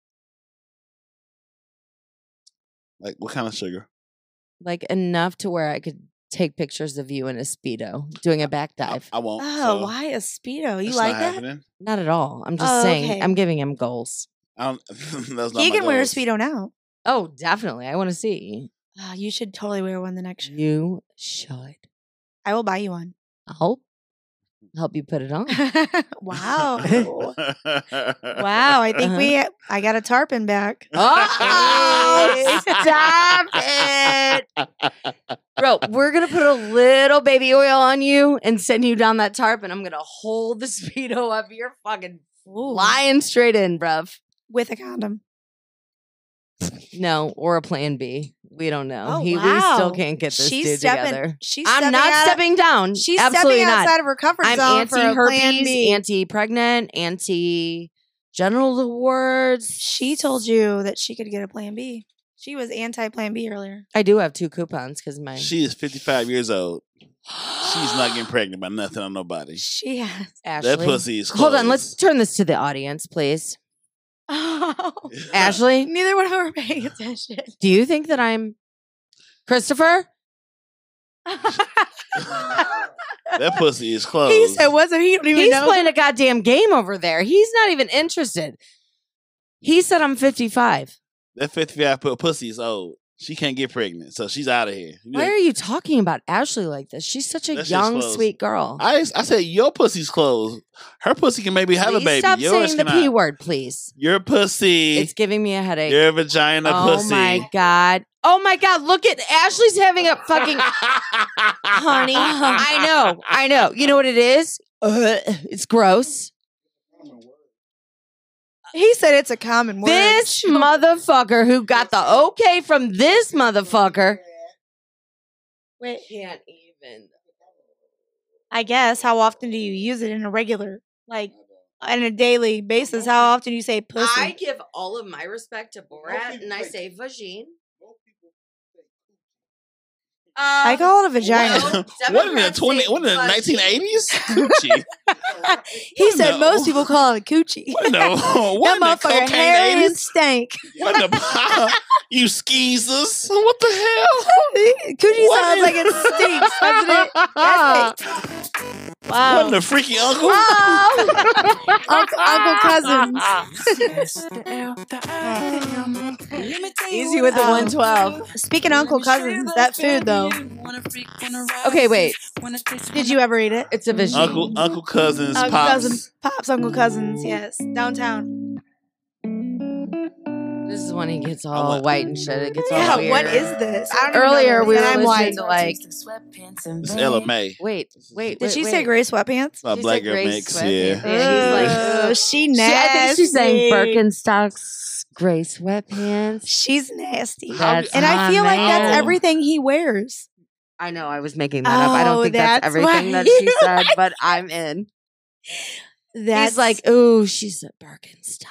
Like what kind of sugar? Like enough to where I could take pictures of you in a Speedo doing a back I, dive. I won't. Oh, so why a speedo? You it's like not that? happening. Not at all. I'm just Oh, saying. okay. I'm giving him goals. I don't. That's not He my can wear a goals. speedo now. Oh, definitely. I want to see. Ah, you should totally wear one the next show. You should. I will buy you one. I'll help you put it on. Wow. Wow. I think Uh-huh. we I got a tarpon back. Oh, stop it. Bro, we're going to put a little baby oil on you and send you down that tarp, and I'm going to hold the Speedo up. You're fucking flying straight in, bruv. With a condom. No, or a plan B. We don't know. Oh, he, We wow. still can't get this She's dude stepping, together. She's I'm stepping not out of- stepping down. She's Absolutely stepping not. outside of her comfort I'm zone for a plan anti-herpes, B. anti-pregnant, anti-genital awards. She told you that she could get a plan B. She was anti plan B earlier. I do have two coupons because my She is fifty-five years old. She's not getting pregnant by nothing on nobody. She has. Ashley. That pussy is closed. Hold on, let's turn this to the audience, please. Oh, Ashley, neither one of them are paying attention. do you think that I'm Christopher? That pussy is closed. He said, "What's up?" He don't even He's know. playing a goddamn game over there. He's not even interested. He said I'm fifty-five. That fifty-five put pussy is old. She can't get pregnant, so she's out of here. You Why know- are you talking about Ashley like this? She's such a That shit's young, closed. sweet girl. I I said your pussy's closed. Her pussy can maybe have Please a baby. stop Yours saying the cannot. P word, please. Your pussy. It's giving me a headache. Your vagina oh pussy. my god. Oh my god, look at Ashley's having a fucking honey. I know. I know. You know what it is? Ugh, it's gross. He said it's a common word. This motherfucker who got the okay from this motherfucker Wait, can't even. I guess. How often do you use it in a regular, like, on a daily basis? How often do you say pussy? I give all of my respect to Borat and I say vagine. I call it a vagina. What, what in the twenty? What in the nineteen eighties? Coochie. He What said no? most people call it a coochie. What in the, what That in the motherfucker cocaine hairy and eighties? stank. What in the you skeezers? What the hell? Coochie What sounds in- like it stinks, doesn't it? That's it. Wow. What in the freaky uncle? Oh. Uncle, Uncle Cousins. Easy with the Um, one twelve. Speaking of Uncle Cousins, that food though. Okay, wait. Did you ever eat it? It's a vision. Uncle Uncle Cousins Uncle pops. Cousins, Pops, Uncle Cousins, yes, downtown. This is when he gets I all want- white and shit. It gets all Yeah, weird. what is this? I don't even know Earlier this, we were and I'm listening white. to like. It's Ella May. Wait, wait. Did wait, she wait. say gray sweatpants? My She black said girl gray mix. sweatpants. Yeah. Yeah, she's like, Ugh, ugh. she She, nasty. I think she's saying Birkenstocks, gray sweatpants. She's nasty. That's And I feel like that's man. everything he wears. I know I was making that up. I Oh, don't think that's, that's everything why that she you said, but I'm in. That's He's like, ooh, she said Birkenstocks.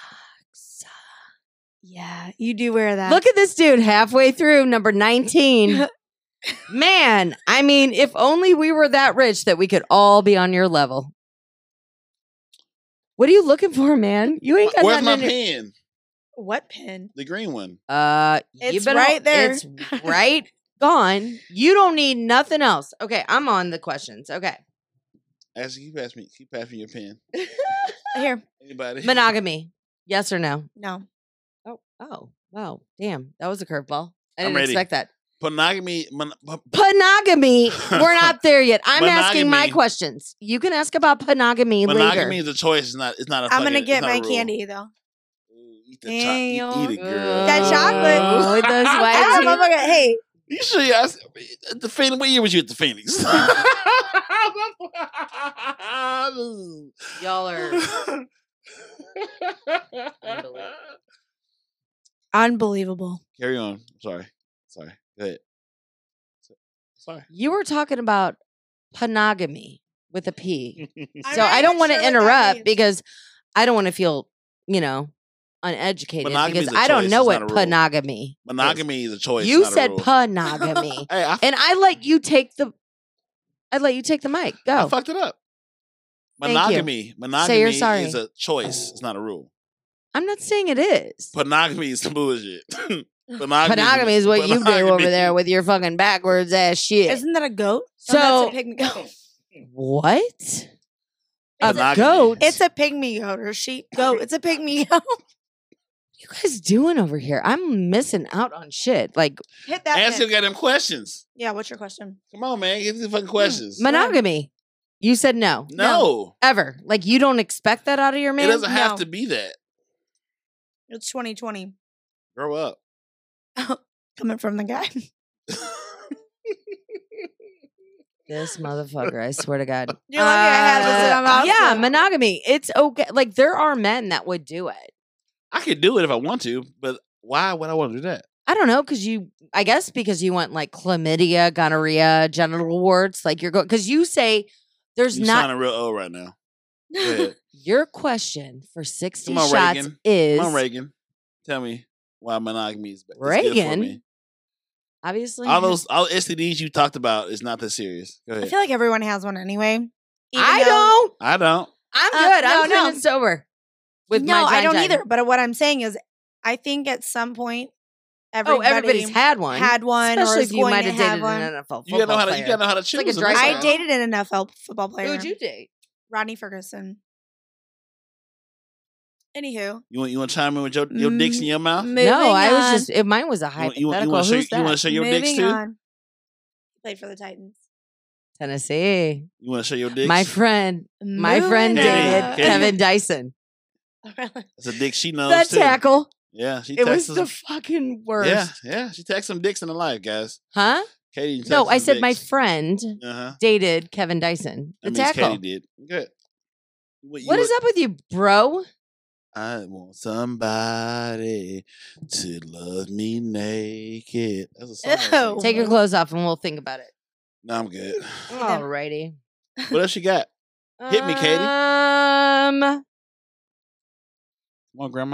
yeah, you do wear that. Look at this dude halfway through number nineteen. Man, I mean, if only we were that rich that we could all be on your level. What are you looking for, man? You ain't got Where's my nothing in your- pen? what pen? The green one. Uh, It's you've been right all- there. It's right gone. You don't need nothing else. Okay, I'm on the questions. Okay, Actually, keep passing me. Keep passing me your pen. Here, Anybody? monogamy. Yes or no? no. Oh, oh, wow, damn, that was a curveball. I I'm didn't ready. expect that. Monogamy. Mon- Monogamy. We're not there yet. I'm asking my Monogamy. questions. You can ask about monogamy, monogamy later. is a choice. It's not. It's not a. I'm fucking, gonna it's get not my a rule. candy though. Ooh, eat the cho- eat, Damn. eat it, girl. That chocolate. Oh, with those Ah, white teeth. motherfucker, hey, You sure? You asked, at the Phoenix. What year was you at the Phoenix? Y'all are. unbelievable. Carry on. Sorry. Sorry. Go ahead. Sorry. You were talking about monogamy with a P. I'm So not I don't even want to sure what that interrupt means. because I don't want to feel, you know, uneducated Monogamy because is a I don't choice, know it's what not a rule. monogamy. Monogamy is a choice. You not a said rule. monogamy, Hey, I, and I let you take the. I let you take the mic. I Go. fucked it up. Thank you. Monogamy. Monogamy Say you're sorry. is a choice. It's not a rule. I'm not saying it is. Monogamy is some bullshit. Monogamy, Monogamy is what you do over monogamy- there with your fucking backwards ass shit. Isn't that a goat? So- oh, that's a pygmy goat. What? A Monogamy. goat? It's a pygmy goat or sheep goat. It's a pygmy goat. you guys doing over here? I'm missing out on shit. Like Hit that. Ask pin. him got them questions. Yeah, what's your question? Come on, man. Give me the fucking questions. monogamy. You said no. no. Ever. Like you don't expect that out of your man? It doesn't have No. to be that. It's twenty twenty. Grow up. Coming from the guy. This motherfucker, I swear to God. You're lucky I had this in my Uh, mouth. Yeah, monogamy. It's okay. Like there are men that would do it. I could do it if I want to, but why would I want to do that? I don't know, because you, I guess because you want like chlamydia, gonorrhea, genital warts. Like you're going, because you say there's You not. sounding real old right now. Go ahead. Your question for sixty Come on, shots Reagan. is Come on, Reagan. Tell me why monogamy is, is good for Reagan? me. obviously. All those all S T Ds you talked about is not that serious. Go I ahead. feel like everyone has one anyway. Even I though- don't. I don't. I'm Uh, good. I'm no, clean no. and sober. With no, my I don't gine-gine. either. But what I'm saying is, I think at some point, Oh, everybody everybody's had one. had one, Especially or is if you going might to have dated have one. an N F L You gotta know how to. football You gotta know how to It's choose. like a and dry decide. I spell. dated an N F L football player. Who'd you date? Rodney Ferguson. Anywho, You want you want to chime in with your your dicks in your mouth? moving No, I was on. just. If mine was a You want- you hypothetical. want to show Who's you want to that? show your moving dicks too? on. Played for the Titans. Tennessee. You want to show your dicks? My friend. My Moving friend Katie, dated on. Katie. Kevin Dyson. That's a dick she knows That too. tackle. Yeah, she It was texts the some- fucking worst. Yeah, yeah. She texts some dicks in her life, guys. Huh? Katie. No, I said my friend Uh huh. dated Kevin Dyson. The That means tackle. Katie did. Good. What, you What is would- up with you, bro? I want somebody to love me naked. That's a song. I sing. Ew. Take your clothes off and we'll think about it. No, I'm good. Alrighty. What else you got? Hit me, Katie. Um, Come on, Grandma.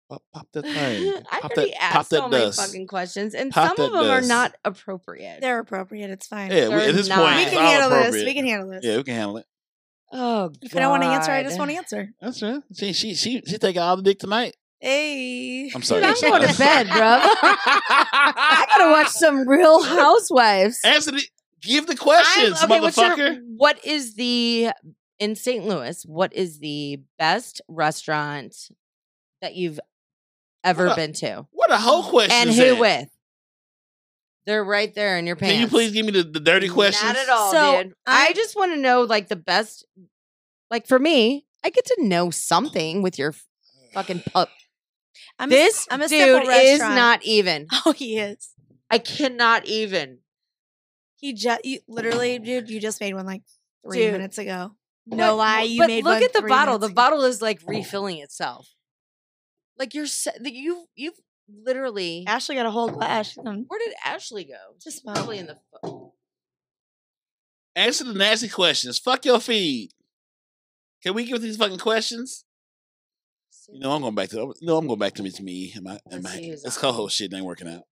Pop, pop that thing. I Pop already that, asked pop that so many dust. fucking questions, and Pop some that of them are dust. not appropriate. They're appropriate. It's fine. Yeah, we, They're at this not. point, we it's can all handle this. appropriate. We can handle this. Yeah, we can handle it. Oh, God. If I don't want to answer, I just want to answer. That's right. She she she she taking all the dick tonight. Hey. I'm sorry. Dude, I'm going to bed, bro. I gotta watch some Real Housewives. Answer the, give the questions, I'm- okay, what's your- motherfucker. what is the in Saint Louis? What is the best restaurant that you've ever What a- been to, What a whole question. and is who that? with? They're right there in your pants. Can you please give me the, the dirty questions? Not at all, So, dude. I, I- just want to know, like, the best. Like for me, I get to know something with your fucking pup. I'm This a, I'm a dude simple is restaurant. not even. Oh, he is. I cannot even. He just you, literally, dude. You just made one like three Dude. minutes ago. No What- lie, you but made look one at the three bottle. minutes The ago. bottle is like refilling itself. Like you're, se- that you you've literally. Ashley got a whole glass. Um, Where did Ashley go? Just Probably in the. fu- Answer the nasty questions. Fuck your feed. Can we give these fucking questions? You know, I'm going back to. No, I'm going back to me. To me and my, and Let's my see who's this on. co-host shit ain't working out.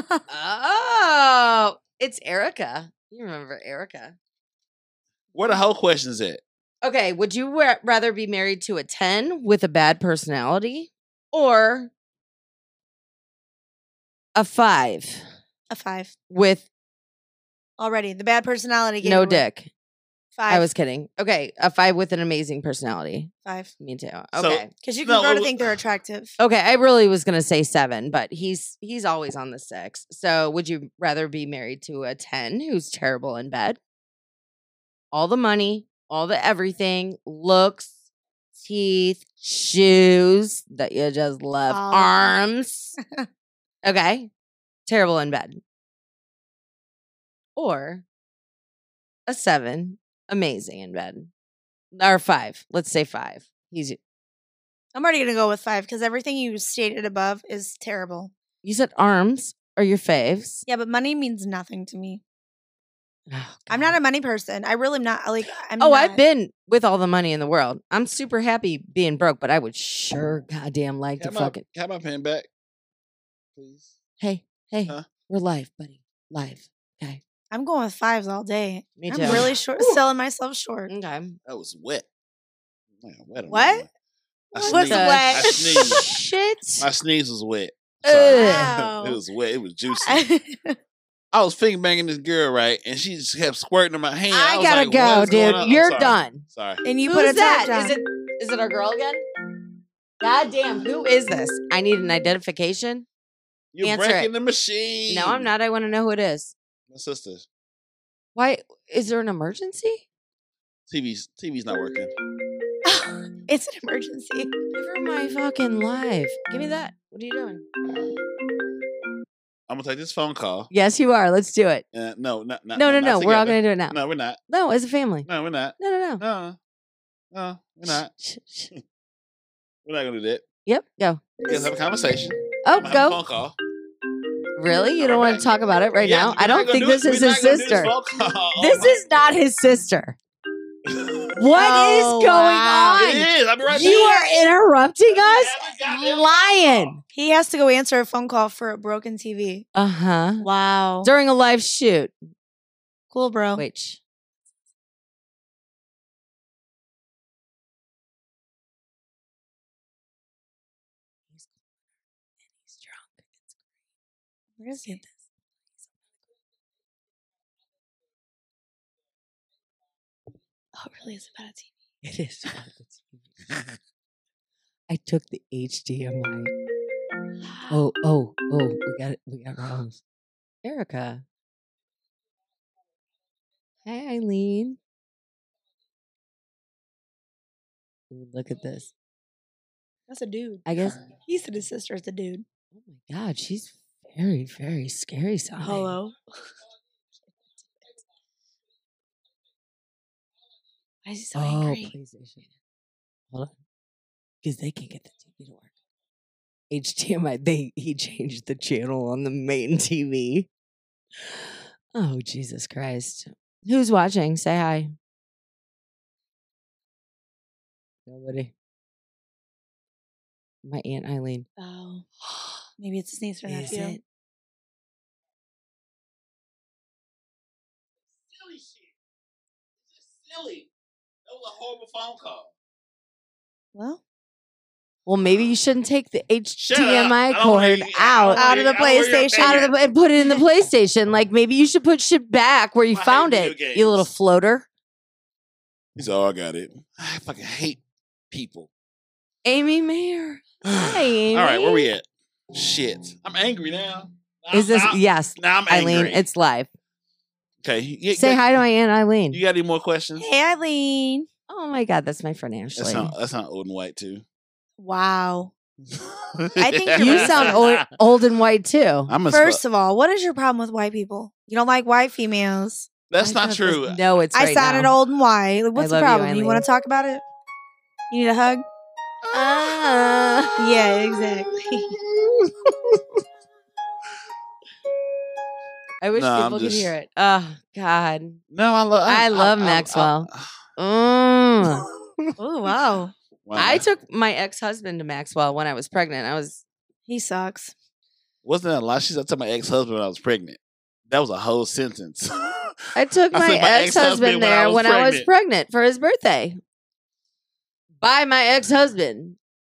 Oh, it's Erica. You remember Erica? Where the whole questions at? Okay, would you wa- rather be married to a ten with a bad personality or a five a five with already. The bad personality. Gave no it away. dick? Five. I was kidding. Okay, a five with an amazing personality. five Me too. So- Okay. because you can No, grow to w- think they're attractive. Okay, I really was gonna say seven, but he's he's always on the six. So would you rather be married to a ten who's terrible in bed? All the money, all the everything, looks, teeth, shoes that you just love, All of them. arms. Okay. Terrible in bed. Or a seven, amazing in bed. Or five. Let's say five. He's I'm already gonna go with five because everything you stated above is terrible. you said arms are your faves. Yeah, but money means nothing to me. Oh, I'm God. not a money person. I really am not. Like, I'm Oh, not. I've been with all the money in the world. I'm super happy being broke, but I would sure goddamn like Have to my, fucking. have my pen back, please. Hey, hey, Huh? we're live, buddy. Live. Okay. I'm going with fives all day. Me I'm too. really short, selling myself short. Okay. That was wet. Man, wet on What? that one. I What's sneezed. wet? I sneezed. Shit. My sneeze was wet. Ugh. Sorry. Wow. It was wet. It was juicy. I was finger banging this girl, right? And she just kept squirting in my hand. I, I was gotta like, go, "What's going dude. on?" I'm You're sorry. done. Sorry. and you Who's put a that? that? Is it is it our girl again? God damn, who is this? I need an identification. You're Answer breaking it. the machine. No, I'm not. I want to know who it is. My sister. Why is there an emergency? T V's T V's not working. It's an emergency. Give her my fucking live. Give me that. What are you doing? I'm gonna take this phone call. Yes, you are. Let's do it. Uh, no, not, not, No, no, not no. We're all together. gonna do it now. No, we're not. No, as a family. No, we're not. No, no, no. No, no, we're not. Shh, shh, shh. We're not gonna do that. Yep, go. We're gonna have a conversation. Oh, I'm gonna have a go. phone call. Really? You don't want to talk about it right Yes, now? we're I not don't gonna think do this it. is We're his not gonna do sister. phone call. Oh, This my- is not his sister. What is Oh, going wow. on? It is. I'll be right You back. are interrupting us? Goddamn Lying. He has to go answer a phone call for a broken T V. Uh huh. Wow. During a live shoot. Cool, bro. Wait. Shh. He's drunk. Where is he? Oh, it really is about a T V. It is. about the T V. I took the H D M I. Oh, oh, oh! We got it. We got Rose. Erica. Hey, Eileen. Ooh, look at this. That's a dude. I guess. He said his sister is a dude. Oh my God, she's very, very scary sounding. Hello. Why is he so Oh, angry? PlayStation. Hold on, because they can't get the T V to work. H D M I. They he changed the channel on the main T V. Oh Jesus Christ! Who's watching? Say hi. Nobody. my Aunt Eileen. Oh, maybe it's his niece or Is nephew. it? Silly shit. It's just silly. That was a horrible phone call. Well, Well, maybe you shouldn't take the Shut H D M I up. I don't wanna cord hear- I don't out. wanna Out of hear- the I don't wanna hear your PlayStation. Out of opinion. the and put it in the PlayStation. Like maybe you should put shit back where you I hate found video it. You little games. floater. He's all, I got it. I fucking hate people. Amy Mayer. Hi, Amy. All right, where we at? Shit. I'm angry now. Now Is this now, yes, now I'm angry. Eileen? It's live. okay. You, Say you, hi to my Aunt Eileen. You got any more questions? hey, Eileen. Oh my God, that's my friend That Ashley. sound, that sound old and white too. Wow. I think You you're sound old, old and white too. I'm a First of all, what is your problem with white people? You don't like white females. That's I not thought true. this- No, it's I right sounded now. old and white. Like, what's I the love you, problem? You, Eileen. want to talk about it? You need a hug? Ah. Yeah, exactly. I wish No, I'm people could just- hear it. Oh God. No, I love. I love Maxwell. Mm. Oh, wow. Wow. I took my ex-husband to Maxwell when I was pregnant. I was He sucks. Wasn't that a lie? She said to my ex-husband when I was pregnant. That was a whole sentence. I took I my, said my ex-husband ex-husband when I there was when I was pregnant. pregnant for his birthday. By my ex-husband.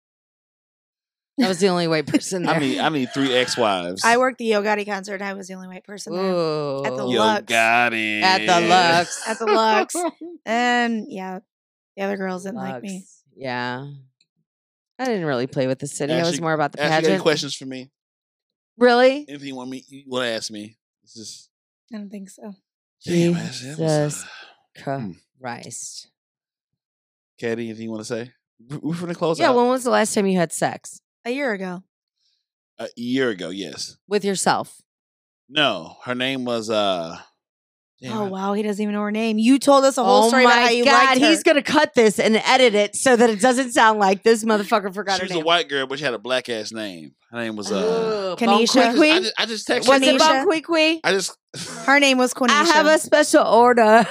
That was the only white person there. I need, I need three ex-wives. I worked the Yo Gotti concert and I was the only white person there. Ooh. At the Yo, Lux. got it. At the Lux. At the Lux. And yeah, the other girls didn't like me. Lux. Yeah. I didn't really play with the city. I was Ashley- more about the Ashley, got any pageant. questions for me? Really? Anything you want me? You want to ask me? This is I don't think so. damn, Ashley, that was, Jesus uh, hmm. Christ. Katie, anything you want to say? We- We're going to close Yeah, out. when was the last time you had sex? A year ago. A year ago, yes. With yourself? No, her name was. uh damn, Oh I- wow, he doesn't even know her name. You told us a whole Oh story my about how you God, liked her. he's going to cut this and edit it so that it doesn't sound like this motherfucker forgot She her was a name. white girl, but she had a black ass name. Her name was. uh Ooh, Kanisha. Bon Qui I Qui? just, I just texted. Was you. it Bon Kanisha? Qui Qui? I just. Her name was Quenisha. I have a special order.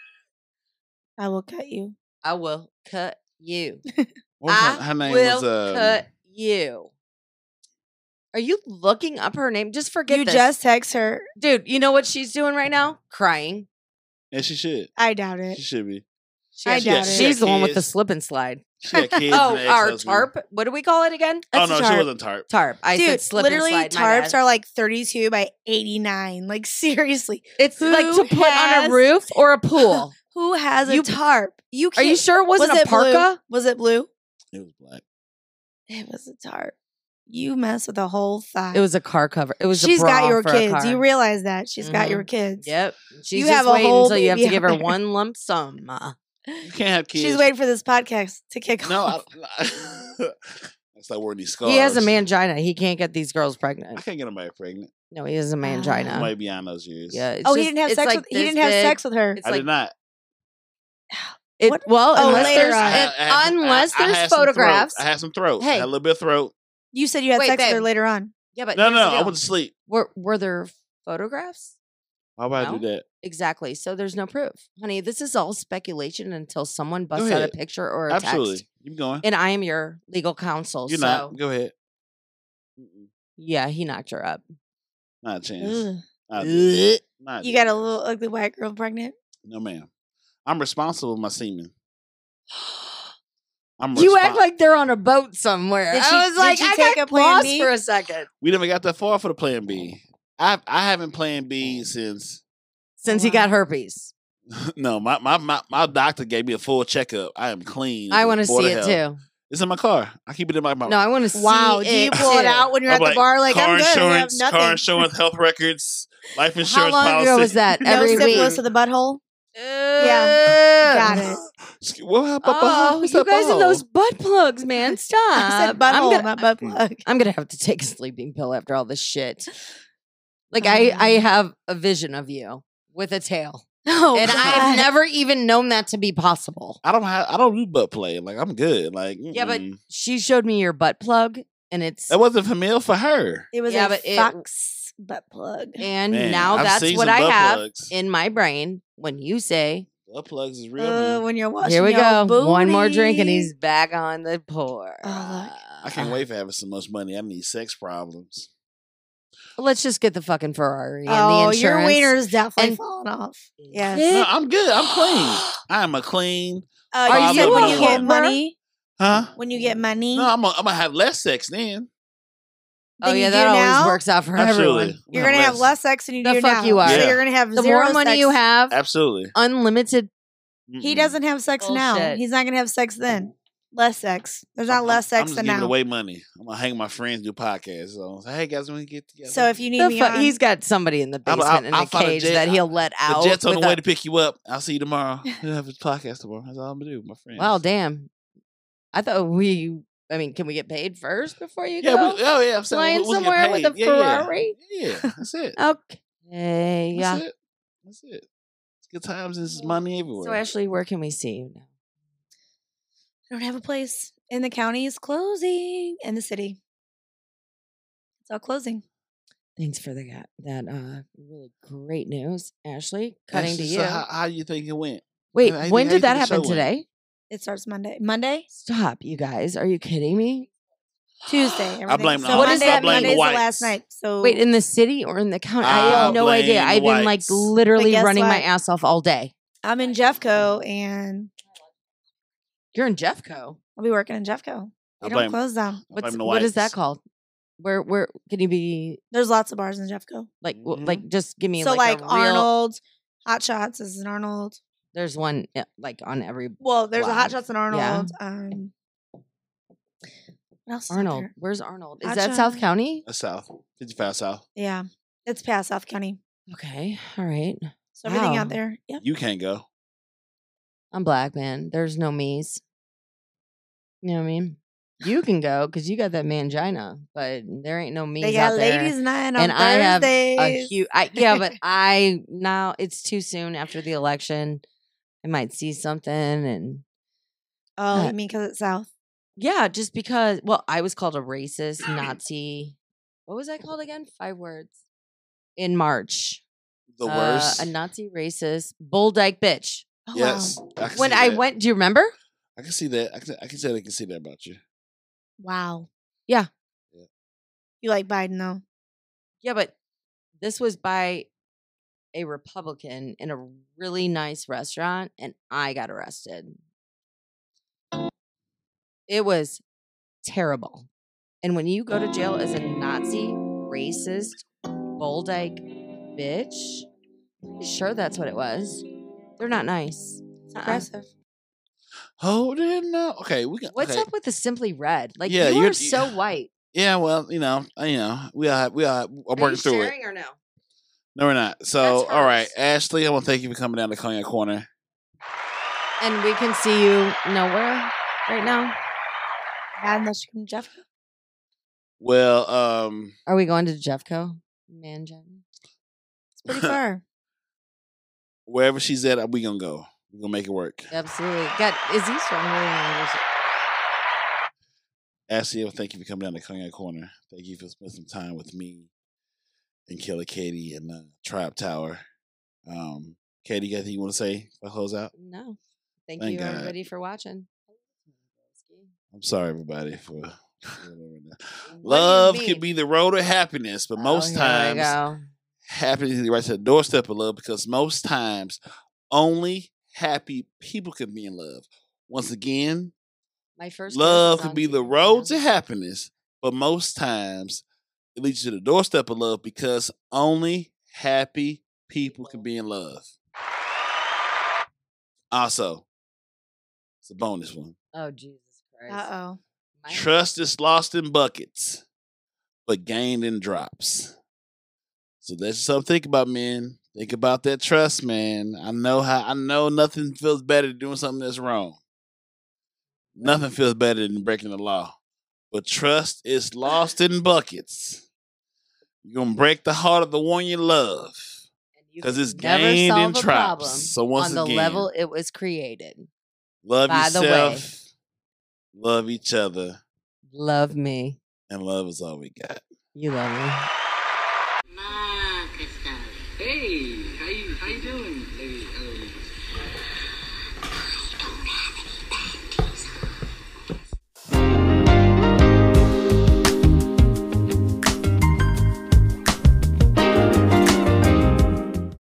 I will cut you. I will cut you. What was I her, her name will was. Uh, cut you. Are you looking up her name? Just forget you this. just text her. Dude, you know what she's doing right now? Crying. Yeah, she should. I doubt it. She should be. She I has- doubt it. She's the one with the kids. slip and slide. She had kids. Oh, and an our ex-husband. tarp. What do we call it again? Oh That's no, a she tarp. wasn't tarp. Tarp. I Dude, said slip literally and slide. my tarps bad. are like thirty-two by eighty-nine. Like seriously. It's Who like to put on has- a roof or a pool. Who has a You- tarp? You Are can't. you sure it wasn't was a it blue? parka? Was it blue? It was black. It was a tarp. You mess with the whole thigh. It was a car cover. It was. She's a bra got your for a kids. car. You realize that. She's got Mhm. your kids. Yep. She's You just have a waiting whole until you have to baby give out her there. one lump sum. Uh, You can't have kids. She's waiting for this podcast to kick No, off. I, that's like wearing these scars. He has a mangina. He can't get these girls I pregnant. can't get nobody pregnant. No, he has a Ah. mangina. Way beyond those years. Yeah. it's Oh, he just- didn't have it's sex like with. He this didn't have big. sex with her. It's I like did not. it. What? Well, Oh, unless later there's on. I had- I had some- unless I- I there's had some throat. photographs. I had some throat. I Hey. had a little bit of throat. You said you had Wait, sex with her babe. later on. Yeah, but No, here's no, the I deal. went to sleep. Were were there photographs? Why would I No. do that? Exactly. So there's no proof, honey. This is all speculation until someone busts Go out a ahead. picture or a Absolutely. text. Keep going. And I am your legal counsel. You're so not. Go ahead. Mm-mm. yeah, he knocked her up. Not a chance. Ugh. Not a- Ugh. not You got a chance. little ugly white girl pregnant. No, ma'am. I'm responsible with my semen. I'm You respon- act like they're on a boat somewhere. Did she- I was did like, she I take got a plan lost B? for a second. we never got that far for the plan B. I I haven't plan B since Since he Wow. got herpes. no, my, my my my doctor gave me a full checkup. I am clean. I want to Board see of it health. too. It's in my car. I keep it in my mouth. No, I want to see Wow. it. Do you pull it too. out when you're I'm at the bar? Like, car I'm good. I have insurance, nothing. car insurance, health records, life How insurance long policy. ago was that? No Every syphilis week. to the butthole. Yeah. Got it. What happened? Oh, What's you that guys and butthole? those butt plugs, man. Stop. I said I'm butthole, gonna, not butt plug. I'm gonna have to take a sleeping pill after all this shit. Like I, I Um. have a vision of you with a tail, Oh, and God. I've never even known that to be possible. I don't have. I don't do butt play. Like I'm good. Like Yeah, but mm-mm. she showed me your butt plug, and it's that wasn't familiar for her. It was Yeah, a but it- fox butt plug. and Man, now I've that's seen what some I butt have plugs. in my brain when you say, Butt plugs is real. Uh, man. when you're washing "Here we your go, one more drink," and booty. he's back on the pour. Oh, look. I can't wait for having so much money. I need sex problems. Let's just get the fucking Ferrari and the Oh, insurance. your wiener's definitely and- falling off. Yes. No, I'm good. I'm clean. I am a clean. Uh, Are you you said when a you get homer? money? Huh? When you get money? No, I'm gonna I'm gonna have less sex then. Oh than yeah, you that do always now? works out for Absolutely. everyone. You're gonna have less sex than you The do fuck now. you are. So Yeah. you're gonna have The zero more money sex. you have, Absolutely. unlimited. He Mm-mm. doesn't have sex now. Bullshit. He's not gonna have sex then. Less sex. There's not I'm- less I'm sex just than giving now. away money. I'm gonna hang with my friends, do podcasts. So hey guys, when we get together. So if you need The me fu- on, he's got somebody in the I'll- basement I'll- in I'll a find a cage jet- that he'll let the out. jet's on with the way a- to pick you up. I'll see you tomorrow. We'll have a podcast tomorrow. That's all I'm gonna do with my friends. Wow, damn! I thought we. I mean, can we get paid first before you Yeah, go? we, oh yeah, I'm saying Flying we, we can get somewhere with paid. a Yeah, yeah. Ferrari? Yeah, yeah, that's it. Okay, yeah. That's it. That's it. It's good times. This is money everywhere. So Ashley, where can we see you now? I don't have a place. And the county is closing. In the city. It's all closing. Thanks for the that uh really great news, Ashley. Cutting Ashley, to so you. how, how you think it went? Wait, how you when think- did how that you think the happen show went? today? It starts Monday. Monday? Stop, you guys. Are you kidding me? Tuesday. everything. blame so the- What does Monday, that mean? Monday's the the whites. last night. So Wait, in the city or in the county? I I'll have no idea. blame the I've been like whites. literally guess running my what? ass off all day. I'm in Jeffco and You're in Jeffco. I'll be working in Jeffco. I They blame- don't close down. I What's blame the what is that whites. called? Where where can you be There's lots of bars in Jeffco. like w- Mhm. like just give me So like, like, a real, Arnold, Hot Shots is in Arnold. There's one yeah, like on every Well, there's a Hot block. Shots in Yeah. Arnold. Um, what else is out Arnold. there? Where's Arnold? Is Hot that South Shot. County? That's South. fifty-five South. Yeah, it's past South County. Okay. All right. So everything Wow. out there. Yep. You can't go. I'm black, man. There's no me's. You know what I mean? You can go because you got that mangina, but there ain't no me's They got out there. ladies' night on and I have Thursdays. a huge, I, yeah, but I now it's too soon after the election. I might see something, and Oh, uh, you mean because it's South? yeah, just because. Well, I was called a racist, Nazi. What was I called again? Five words in March. The Uh, worst. a Nazi, racist, bull dyke bitch. Oh, yes. Wow. I can When see I that. went, do you remember? I can see that. I can. I can say I can see that about you. Wow. Yeah. Yeah. You like Biden though? Yeah, but this was by a Republican in a really nice restaurant, and I got arrested. It was terrible. And when you go to jail as a Nazi, racist, bull dyke bitch, I'm sure that's what it was. They're not nice. It's Uh-uh. aggressive. Hold it now. Okay, we can. What's okay. up with the Simply Red? Like Yeah, you you're- are so white. Yeah, well, you know, I- you know, we are, we are, I'm Are you working through it. sharing or no? No, we're not. So, That's all right, hers. Ashley, I want to thank you for coming down to Cognac Corner. And we can see you nowhere right now. Not unless you come to Jeffco. Well, um, Are we going to Jeffco? Man, Jen. It's pretty far. wherever she's at, we gonna go. We gonna make it work. Absolutely. God, is he stronger than English? Ashley, I want to thank you for coming down to Cognac Corner. Thank you for spending some time with me and Kelly, Katie, and uh, Tribe Tower. Um, Katie, you got anything you want to say before I close out? No. Thank, Thank you, God. everybody, for watching. I'm sorry, everybody, for What do you love mean? can be the road to happiness, but most Oh, here we times go. happiness is right to the doorstep of love because most times only happy people can be in love. Once again, My first love crush is can on be T the V road now. to happiness, but most times it leads you to the doorstep of love because only happy people can be in love. Also, it's a bonus one. Oh, Jesus Christ. Uh oh. My- Trust is lost in buckets, but gained in drops. So that's something to think about, men. Think about that trust, man. I know how I know nothing feels better than doing something that's wrong. Nothing feels better than breaking the law. But trust is lost in buckets. You're gonna break the heart of the one you love. and you 'cause can it's never gained solve in a traps. problem So once on the again- level it was created. Love By the way. yourself, love each other, Love me. and love is all we got. You love me. Marcus, darling. Hey, how you how you doing?